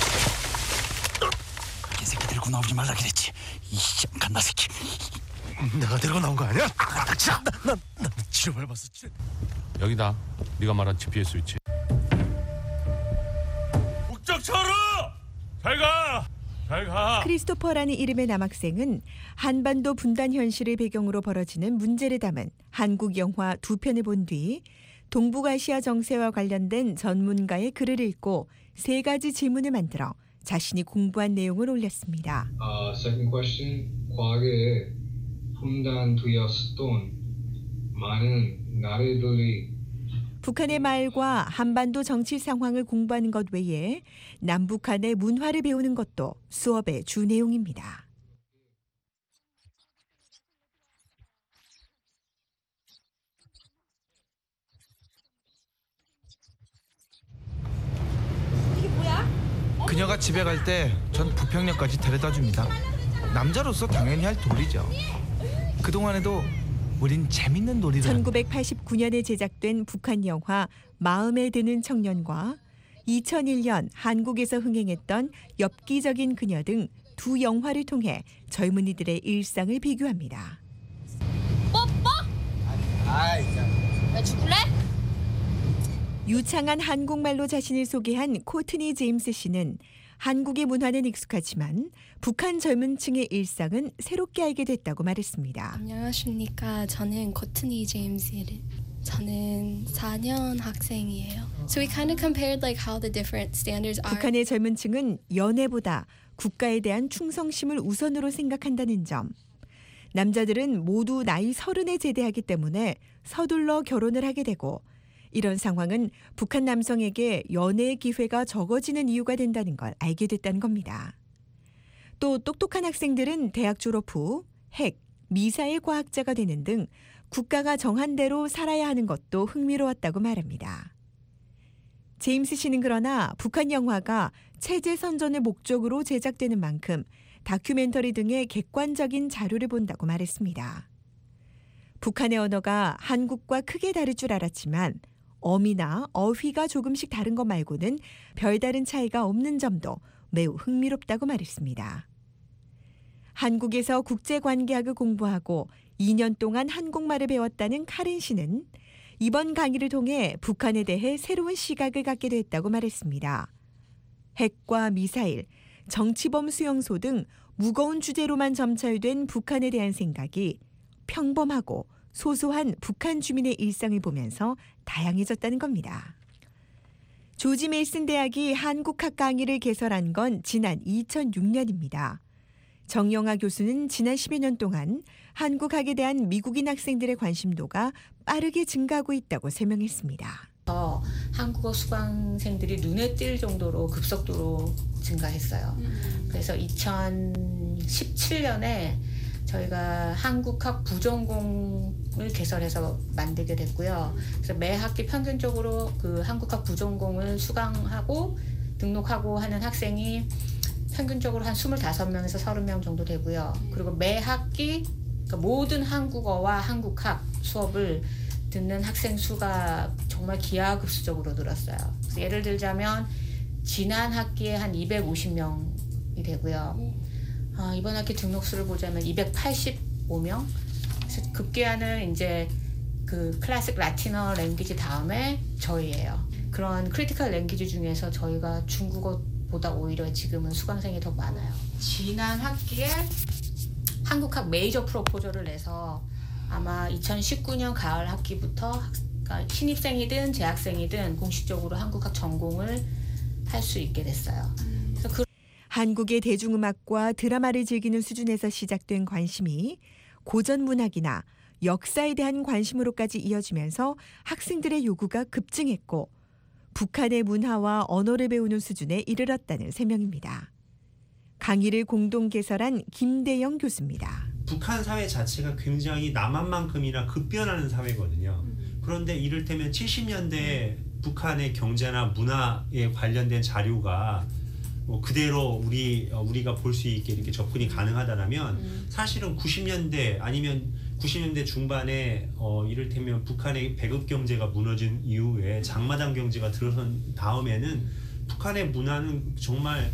개새끼 들고 나오지 말라 그랬지. 이 갓나 새끼. 내가 들고 나온 거 아니야? 난 난 치료해봤어. 여기다. 네가 말한 지피에스 위치. 목적차로 잘 가. 잘 가. 크리스토퍼라는 이름의 남학생은 한반도 분단 현실을 배경으로 벌어지는 문제를 담은 한국 영화 두 편을 본 뒤 동북아시아 정세와 관련된 전문가의 글을 읽고 세 가지 질문을 만들어 자신이 공부한 내용을 올렸습니다. Uh, second question, 과거에 분단되었던 많은 나라들이 북한의 말과 한반도 정치 상황을 공부하는 것 외에 남북한의 문화를 배우는 것도 수업의 주 내용입니다. 그녀가 집에 갈 때 전 부평역까지 데려다 줍니다. 남자로서 당연히 할 도리죠. 그동안에도 우린 재밌는 놀이를 천구백팔십구 년에 제작된 북한 영화 마음에 드는 청년과 이천일 년 한국에서 흥행했던 엽기적인 그녀 등 두 영화를 통해 젊은이들의 일상을 비교합니다. 뽀뽀? 아이, 나 죽을래? 유창한 한국말로 자신을 소개한 코트니 제임스 씨는 한국의 문화는 익숙하지만 북한 젊은 층의 일상은 새롭게 알게 됐다고 말했습니다. 안녕하십니까. 저는 코트니 제임스예요. 저는 사 년 학생이에요. So we kind of compared like how the different standards are. 북한의 젊은 층은 연애보다 국가에 대한 충성심을 우선으로 생각한다는 점. 남자들은 모두 나이 서른에 제대하기 때문에 서둘러 결혼을 하게 되고 이런 상황은 북한 남성에게 연애의 기회가 적어지는 이유가 된다는 걸 알게 됐다는 겁니다. 또 똑똑한 학생들은 대학 졸업 후 핵, 미사일 과학자가 되는 등 국가가 정한 대로 살아야 하는 것도 흥미로웠다고 말합니다. 제임스 씨는 그러나 북한 영화가 체제 선전의 목적으로 제작되는 만큼 다큐멘터리 등의 객관적인 자료를 본다고 말했습니다. 북한의 언어가 한국과 크게 다를 줄 알았지만 어미나 어휘가 조금씩 다른 것 말고는 별다른 차이가 없는 점도 매우 흥미롭다고 말했습니다. 한국에서 국제관계학을 공부하고 이 년 동안 한국말을 배웠다는 카렌 씨는 이번 강의를 통해 북한에 대해 새로운 시각을 갖게 됐다고 말했습니다. 핵과 미사일, 정치범 수용소 등 무거운 주제로만 점철된 북한에 대한 생각이 평범하고 소소한 북한 주민의 일상을 보면서 다양해졌다는 겁니다. 조지 밀슨 대학이 한국학 강의를 개설한 건 지난 이천육 년입니다. 정영아 교수는 지난 십여 년 동안 한국학에 대한 미국인 학생들의 관심도가 빠르게 증가하고 있다고 설명했습니다. 한국어 수강생들이 눈에 띌 정도로 급속도로 증가했어요. 그래서 이천십칠 년에 저희가 한국학 부전공을 개설해서 만들게 됐고요. 그래서 매 학기 평균적으로 그 한국학 부전공을 수강하고 등록하고 하는 학생이 평균적으로 한 스물다섯 명에서 서른 명 정도 되고요. 그리고 매 학기 그러니까 모든 한국어와 한국학 수업을 듣는 학생 수가 정말 기하급수적으로 늘었어요. 그래서 예를 들자면 지난 학기에 한 이백오십 명이 되고요. 어, 이번 학기 등록수를 보자면 이백팔십오 명. 그래서 급기야는 이제 그 클래식 라틴어 랭귀지 다음에 저희예요. 그런 크리티컬 랭귀지 중에서 저희가 중국어보다 오히려 지금은 수강생이 더 많아요. 지난 학기에 한국학 메이저 프로포저를 내서 아마 이천십구 년 가을 학기부터 그러니까 신입생이든 재학생이든 공식적으로 한국학 전공을 할 수 있게 됐어요. 그래서 그 한국의 대중음악과 드라마를 즐기는 수준에서 시작된 관심이 고전 문학이나 역사에 대한 관심으로까지 이어지면서 학생들의 요구가 급증했고 북한의 문화와 언어를 배우는 수준에 이르렀다는 설명입니다. 강의를 공동 개설한 김대영 교수입니다. 북한 사회 자체가 굉장히 남한만큼이나 급변하는 사회거든요. 그런데 이를테면 칠십 년대 북한의 경제나 문화에 관련된 자료가 뭐 그대로 우리 우리가 볼 수 있게 이렇게 접근이 가능하다면 음. 사실은 구십 년대 아니면 구십 년대 중반에 어, 이를테면 북한의 배급 경제가 무너진 이후에 장마당 경제가 들어선 다음에는 북한의 문화는 정말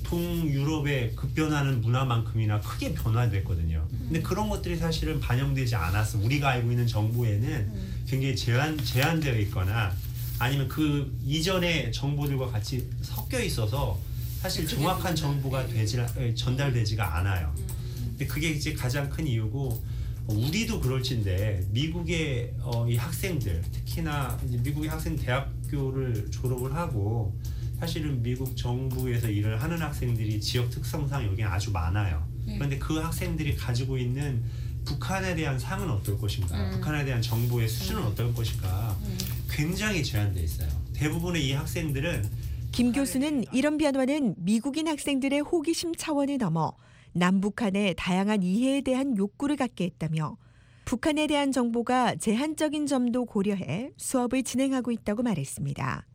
동유럽의 급변하는 문화만큼이나 크게 변화됐거든요. 근데 그런 것들이 사실은 반영되지 않았어. 우리가 알고 있는 정보에는 굉장히 제한, 제한되어 있거나 아니면 그 이전의 정보들과 같이 섞여 있어서 사실 정확한 정보가 되지, 전달되지가 않아요. 근데 그게 이제 가장 큰 이유고 우리도 그럴진데 미국의 어, 이 학생들 특히나 이제 미국의 학생 대학교를 졸업을 하고 사실은 미국 정부에서 일을 하는 학생들이 지역 특성상 여기는 아주 많아요. 네. 그런데 그 학생들이 가지고 있는 북한에 대한 상은 어떨 것인가, 음. 북한에 대한 정보의 수준은 음. 어떨 것인가 음. 굉장히 제한돼 있어요. 대부분의 이 학생들은 김 교수는 이런 변화는 미국인 학생들의 호기심 차원을 넘어 남북한의 다양한 이해에 대한 욕구를 갖게 했다며 북한에 대한 정보가 제한적인 점도 고려해 수업을 진행하고 있다고 말했습니다.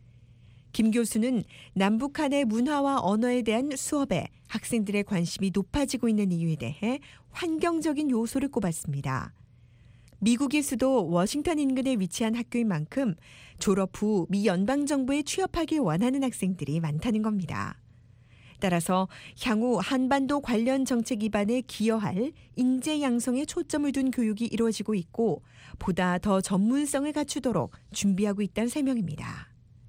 김 교수는 남북한의 문화와 언어에 대한 수업에 학생들의 관심이 높아지고 있는 이유에 대해 환경적인 요소를 꼽았습니다. 미국의 수도 워싱턴 인근에 위치한 학교인 만큼 졸업 후 미 연방정부에 취업하길 원하는 학생들이 많다는 겁니다. 따라서 향후 한반도 관련 정책 기반에 기여할 인재 양성에 초점을 둔 교육이 이루어지고 있고 보다 더 전문성을 갖추도록 준비하고 있다는 설명입니다.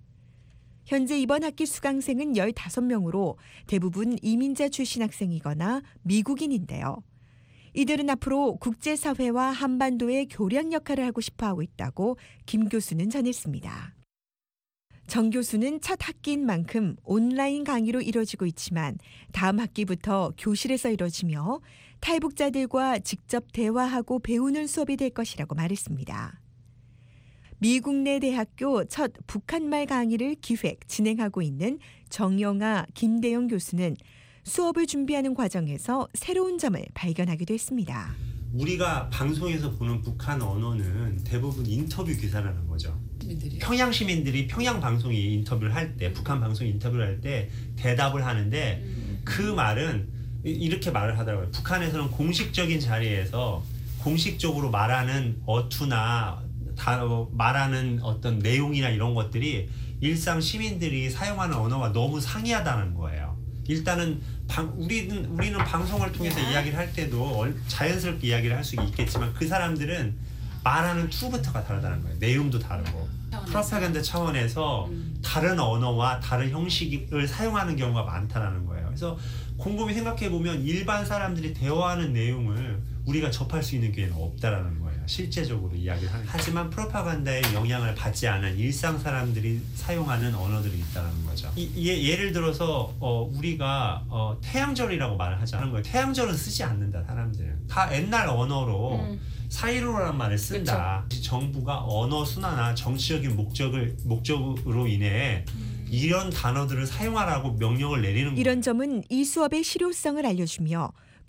현재 이번 학기 수강생은 열다섯 명으로 대부분 이민자 출신 학생이거나 미국인인데요. 이들은 앞으로 국제사회와 한반도의 교량 역할을 하고 싶어하고 있다고 김 교수는 전했습니다. 정 교수는 첫 학기인 만큼 온라인 강의로 이루어지고 있지만 다음 학기부터 교실에서 이루어지며 탈북자들과 직접 대화하고 배우는 수업이 될 것이라고 말했습니다. 미국 내 대학교 첫 북한말 강의를 기획, 진행하고 있는 정영아, 김대영 교수는 수업을 준비하는 과정에서 새로운 점을 발견하기도 했습니다. 우리가 방송에서 보는 북한 언어는 대부분 인터뷰 기사라는 거죠. 시민들이요? 평양 시민들이 평양 방송이 인터뷰를 할 때, 북한 방송 인터뷰를 할 때 대답을 하는데 음. 그 말은 이렇게 말을 하더라고요. 북한에서는 공식적인 자리에서 공식적으로 말하는 어투나 다 말하는 어떤 내용이나 이런 것들이 일상 시민들이 사용하는 언어와 너무 상이하다는 거예요. 일단은 방, 우리는 우리는 방송을 통해서 이야기를 할 때도 자연스럽게 이야기를 할 수 있겠지만 그 사람들은 말하는 투부터가 다르다는 거예요. 내용도 다르고 프로파간다 차원에서 음. 다른 언어와 다른 형식을 사용하는 경우가 많다라는 거예요. 그래서 곰곰이 생각해 보면 일반 사람들이 대화하는 내용을 우리가 접할 수 있는 기회는 없다라는 거예요. 실제적으로 이야기를 하는. 하지만 프로파간다의 영향을 받지 않은 일상 사람들이 사용하는 언어들이 있다는 거죠. 이, 예, 예를 들어서 어, 우리가 어, 태양절이라고 말을 하지 않는 거예요. 태양절은 쓰지 않는다 사람들은. 다 옛날 언어로 음. 사이로라는 말을 쓴다. 그쵸. 정부가 언어 순화나 정치적인 목적을 목적으로 인해 음. 이런 단어들을 사용하라고 명령을 내리는 이런 거예요. 점은 이 수업의 실효성을 알려주며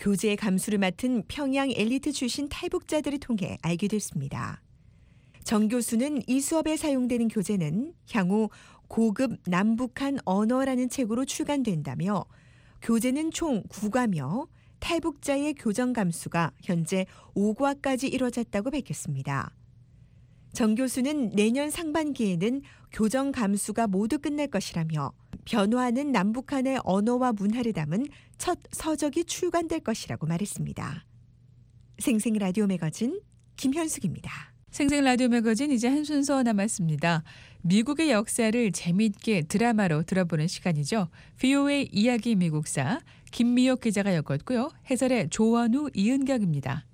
교재의 감수를 맡은 평양 엘리트 출신 탈북자들을 통해 알게 됐습니다. 정 교수는 이 수업에 사용되는 교재는 향후 고급 남북한 언어라는 책으로 출간된다며 교재는 총 구 과며 탈북자의 교정 감수가 현재 오 과까지 이뤄졌다고 밝혔습니다. 정 교수는 내년 상반기에는 교정 감수가 모두 끝날 것이라며 변화하는 남북한의 언어와 문화를 담은 첫 서적이 출간될 것이라고 말했습니다. 생생 라디오 매거진 김현숙입니다. 생생 라디오 매거진 이제 한 순서 남았습니다. 미국의 역사를 재미있게 드라마로 들어보는 시간이죠. 브이오에이 이야기 미국사 김미옥 기자가 엮었고요. 해설의 조원우, 이은경입니다.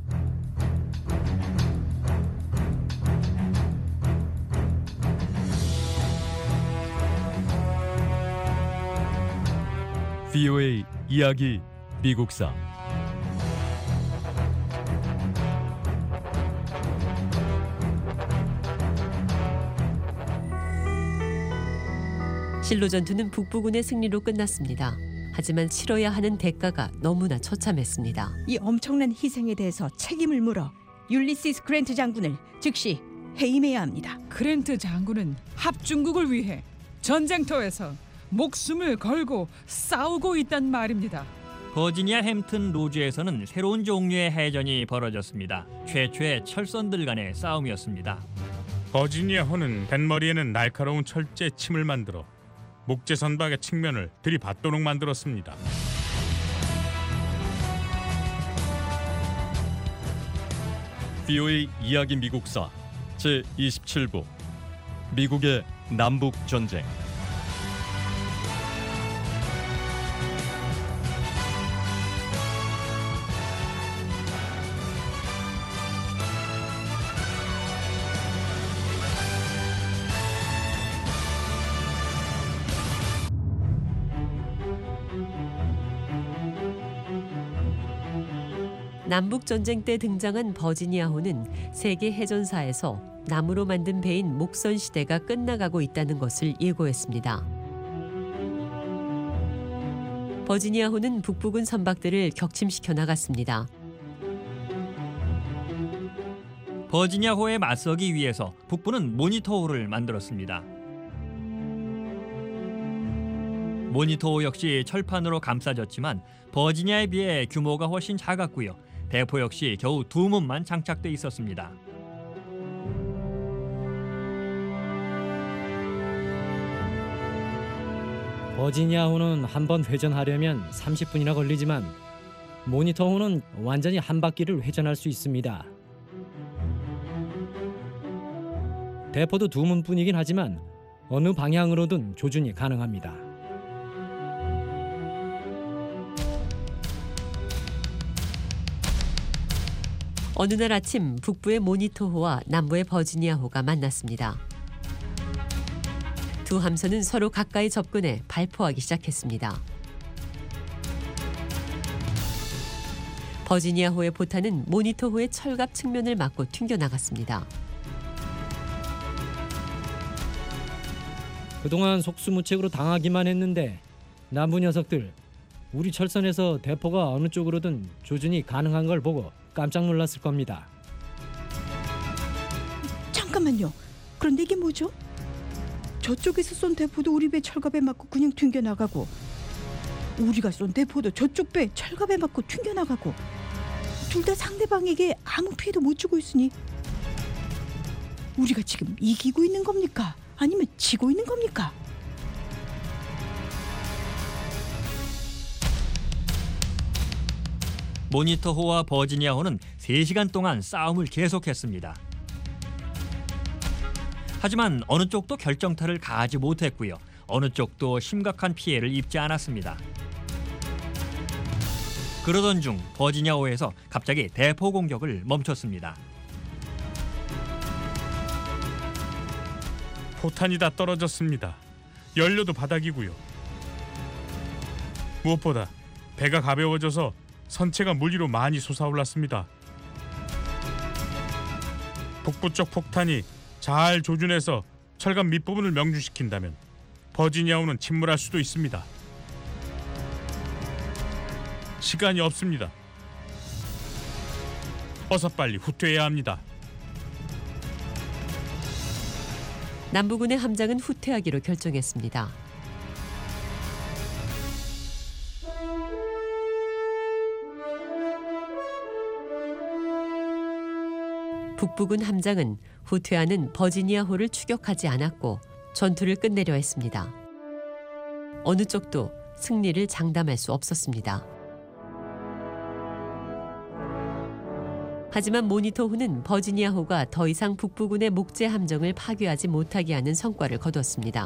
브이오에이 이야기 미국사 실로 전투는 북부군의 승리로 끝났습니다. 하지만 치러야 하는 대가가 너무나 처참했습니다. 이 엄청난 희생에 대해서 책임을 물어 율리시스 그랜트 장군을 즉시 해임해야 합니다. 그랜트 장군은 합중국을 위해 전쟁터에서 목숨을 걸고 싸우고 있단 말입니다. 버지니아 햄튼 로즈에서는 새로운 종류의 해전이 벌어졌습니다. 최초의 철선들 간의 싸움이었습니다. 버지니아 호는 뱃머리에는 날카로운 철제 침을 만들어 목재 선박의 측면을 들이받도록 만들었습니다. 브이오에이 이야기 미국사 제이십칠 부 미국의 남북전쟁. 남북전쟁 때 등장한 버지니아호는 세계 해전사에서 나무로 만든 배인 목선 시대가 끝나가고 있다는 것을 예고했습니다. 버지니아호는 북부군 선박들을 격침시켜 나갔습니다. 버지니아호에 맞서기 위해서 북부는 모니터호를 만들었습니다. 모니터호 역시 철판으로 감싸졌지만 버지니아에 비해 규모가 훨씬 작았고요. 대포 역시 겨우 두 문만 장착돼 있었습니다. 버지니아호는 한 번 회전하려면 삼십 분이나 걸리지만 모니터호는 완전히 한 바퀴를 회전할 수 있습니다. 대포도 두 문뿐이긴 하지만 어느 방향으로든 조준이 가능합니다. 어느 날 아침 북부의 모니터호와 남부의 버지니아호가 만났습니다. 두 함선은 서로 가까이 접근해 발포하기 시작했습니다. 버지니아호의 포탄은 모니터호의 철갑 측면을 맞고 튕겨나갔습니다. 그동안 속수무책으로 당하기만 했는데 남부 녀석들, 우리 철선에서 대포가 어느 쪽으로든 조준이 가능한 걸 보고 깜짝 놀랐을 겁니다. 잠깐만요. 그런데 이게 뭐죠? 저쪽에서 쏜 대포도 우리 배 철갑에 맞고 그냥 튕겨나가고 우리가 쏜 대포도 저쪽 배 철갑에 맞고 튕겨나가고 둘 다 상대방에게 아무 피해도 못 주고 있으니 우리가 지금 이기고 있는 겁니까? 아니면 지고 있는 겁니까? 모니터호와 버지니아호는 세 시간 동안 싸움을 계속했습니다. 하지만 어느 쪽도 결정타를 가하지 못했고요. 어느 쪽도 심각한 피해를 입지 않았습니다. 그러던 중 버지니아호에서 갑자기 대포 공격을 멈췄습니다. 포탄이 다 떨어졌습니다. 연료도 바닥이고요. 무엇보다 배가 가벼워져서 선체가 물 위로 많이 솟아올랐습니다. 북부 쪽 폭탄이 잘 조준해서 철갑 밑부분을 명중시킨다면 버지니아호는 침몰할 수도 있습니다. 시간이 없습니다. 어서 빨리 후퇴해야 합니다. 남부군의 함장은 후퇴하기로 결정했습니다. 북부군 함장은 후퇴하는 버지니아호를 추격하지 않았고 전투를 끝내려 했습니다. 어느 쪽도 승리를 장담할 수 없었습니다. 하지만 모니터호는 버지니아호가 더 이상 북부군의 목재 함정을 파괴하지 못하게 하는 성과를 거뒀습니다.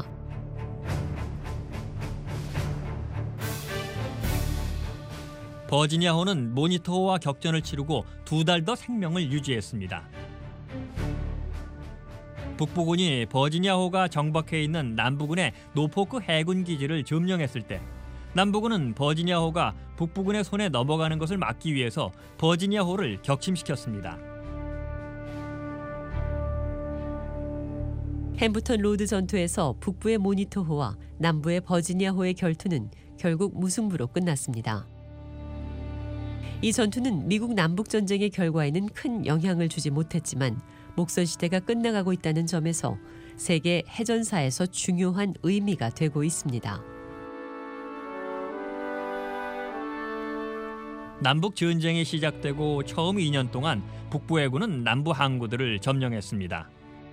버지니아호는 모니터호와 격전을 치르고 두 달 더 생명을 유지했습니다. 북부군이 버지니아호가 정박해 있는 남부군의 노포크 해군 기지를 점령했을 때 남부군은 버지니아호가 북부군의 손에 넘어가는 것을 막기 위해서 버지니아호를 격침시켰습니다. 햄프턴 로드 전투에서 북부의 모니터호와 남부의 버지니아호의 결투는 결국 무승부로 끝났습니다. 이 전투는 미국 남북전쟁의 결과에는 큰 영향을 주지 못했지만 목선 시대가 끝나가고 있다는 점에서 세계 해전사에서 중요한 의미가 되고 있습니다. 남북 전쟁이 시작되고 처음 이 년 동안 북부 해군은 남부 항구들을 점령했습니다.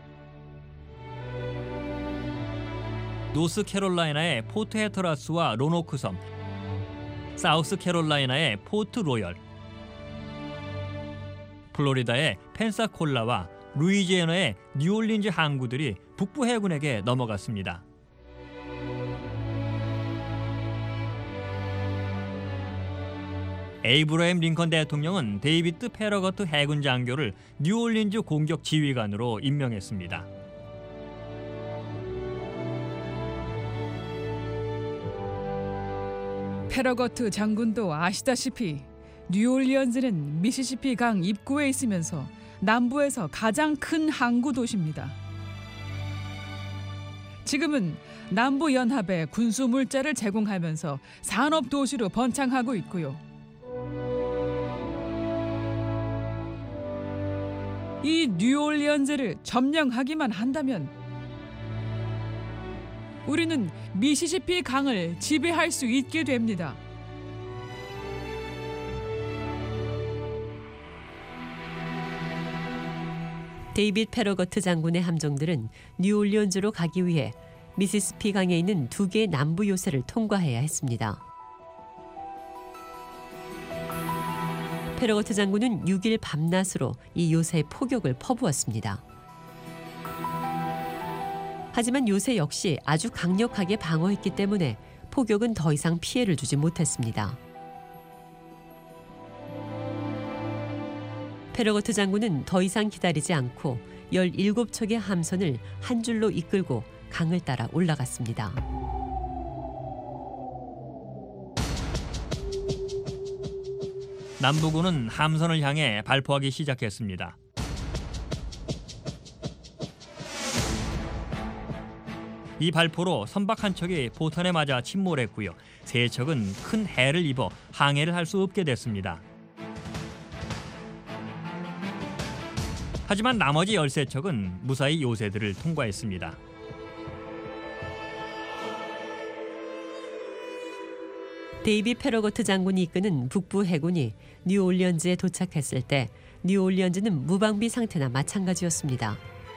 노스캐롤라이나의 포트 해터라스와 로노크 섬, 사우스캐롤라이나의 포트 로열, 플로리다의 펜사콜라와 루이지애나의 뉴올린즈 항구들이 북부 해군에게 넘어갔습니다. 에이브러햄 링컨 대통령은 데이비드 페러거트 해군 장교를 뉴올린즈 공격 지휘관으로 임명했습니다. 페러거트 장군도 아시다시피 뉴올리언즈는 미시시피 강 입구에 있으면서 남부에서 가장 큰 항구 도시입니다. 지금은 남부 연합에 군수 물자를 제공하면서 산업 도시로 번창하고 있고요. 이 뉴올리언즈를 점령하기만 한다면 우리는 미시시피 강을 지배할 수 있게 됩니다. 데이빗 페러거트 장군의 함정들은 뉴올리언즈로 가기 위해 미시시피 강에 있는 두 개의 남부 요새를 통과해야 했습니다. 페러거트 장군은 육 일 밤낮으로 이 요새의 포격을 퍼부었습니다. 하지만 요새 역시 아주 강력하게 방어했기 때문에 포격은 더 이상 피해를 주지 못했습니다. 페러거트 장군은 더 이상 기다리지 않고 열일곱 척의 함선을 한 줄로 이끌고 강을 따라 올라갔습니다. 남부군은 함선을 향해 발포하기 시작했습니다. 이 발포로 선박 한 척이 포탄에 맞아 침몰했고요. 세 척은 큰 해를 입어 항해를 할 수 없게 됐습니다. 하지만 나머지 열세 척은 무사히 요새들을 통과했습니다. 데이빗 페러거트 장군이 이끄는 북부 해군이 뉴올리언즈에 도착했을 때 뉴올리언즈는 무방비 상태나 마찬가지였습니다.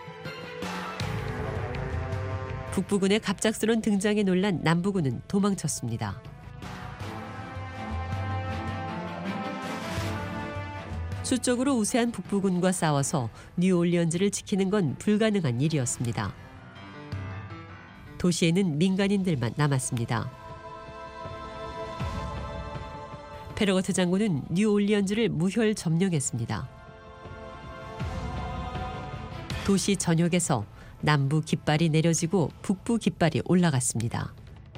북부군의 갑작스런 등장에 놀란 남부군은 도망쳤습니다. 수적으로 우세한 북부군과 싸워서 뉴올리언즈를 지키는 건 불가능한 일이었습니다. 도시에는 민간인들만 남았습니다. 페러거트 장군은 뉴올리언즈를 무혈 점령했습니다. 도시 전역에서 남부 깃발이 내려지고 북부 깃발이 올라갔습니다.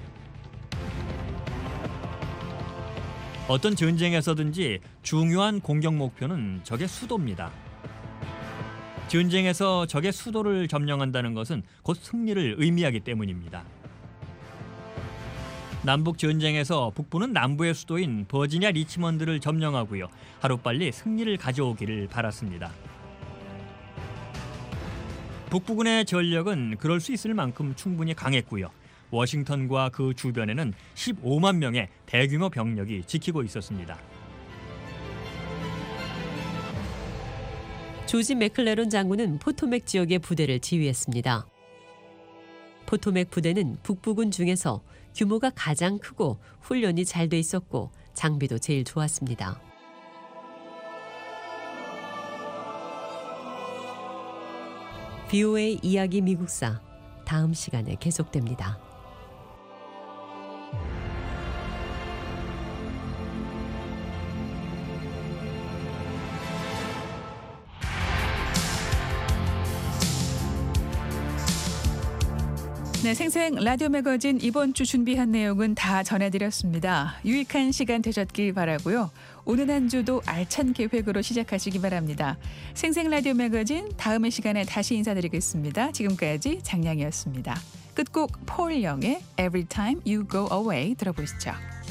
어떤 전쟁에서든지 중요한 공격 목표는 적의 수도입니다. 전쟁에서 적의 수도를 점령한다는 것은 곧 승리를 의미하기 때문입니다. 남북 전쟁에서 북부는 남부의 수도인 버지니아 리치먼드를 점령하고요. 하루빨리 승리를 가져오기를 바랐습니다. 북부군의 전력은 그럴 수 있을 만큼 충분히 강했고요. 워싱턴과 그 주변에는 십오만 명의 대규모 병력이 지키고 있었습니다. 조지 맥클레론 장군은 포토맥 지역의 부대를 지휘했습니다. 포토맥 부대는 북부군 중에서 규모가 가장 크고 훈련이 잘 돼 있었고 장비도 제일 좋았습니다. 비오에이 이야기 미국사 다음 시간에 계속됩니다. 네, 생생 라디오 매거진 이번 주 준비한 내용은 다 전해드렸습니다. 유익한 시간 되셨길 바라고요. 오늘 한 주도 알찬 계획으로 시작하시기 바랍니다. 생생 라디오 매거진 다음의 시간에 다시 인사드리겠습니다. 지금까지 장량이었습니다. 끝곡 폴 영의 Every Time You Go Away 들어보시죠.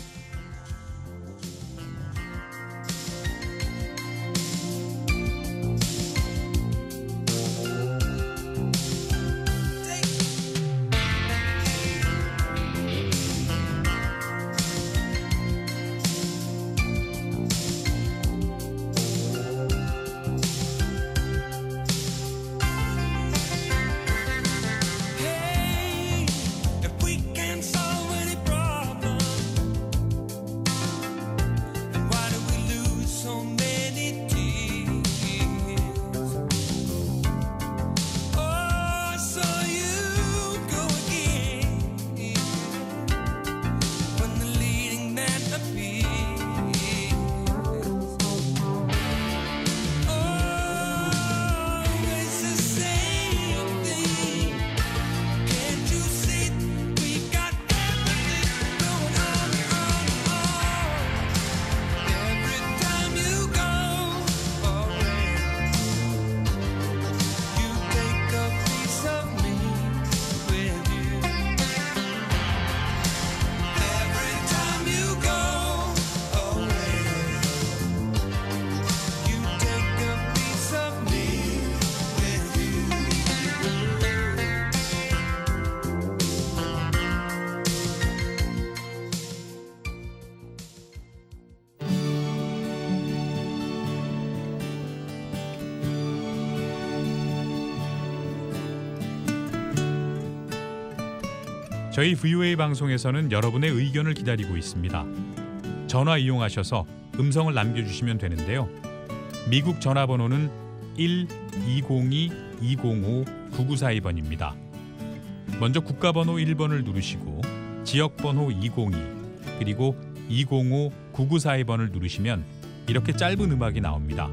저희 브이오에이 방송에서는 여러분의 의견을 기다리고 있습니다. 전화 이용하셔서 음성을 남겨주시면 되는데요. 미국 전화번호는 일 이공이 이공오 구구사이 번입니다. 먼저 국가번호 일 번을 누르시고 지역번호 이공이 그리고 이공오 구구사이 번을 누르시면 이렇게 짧은 음악이 나옵니다.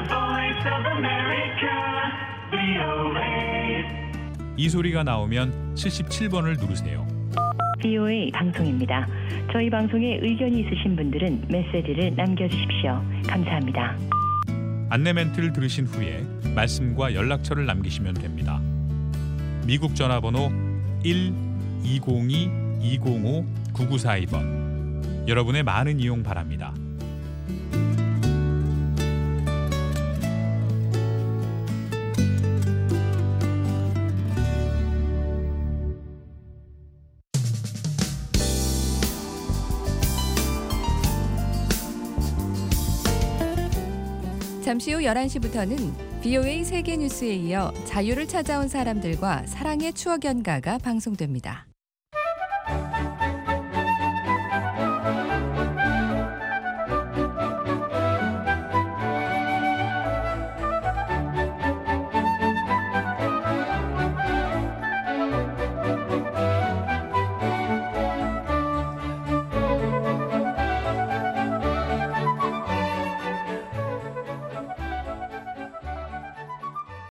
이 소리가 나오면 칠십칠 번을 누르세요. 브이오에이 방송입니다. 저희 방송에 의견이 있으신 분들은 메시지를 남겨주십시오. 감사합니다. 안내 멘트를 들으신 후에 말씀과 연락처를 남기시면 됩니다. 미국 전화번호 일 이공이 이공오 구구사이 번 여러분의 많은 이용 바랍니다. 잠시 후 열한 시부터는 브이오에이 세계뉴스에 이어 자유를 찾아온 사람들과 사랑의 추억 연가가 방송됩니다.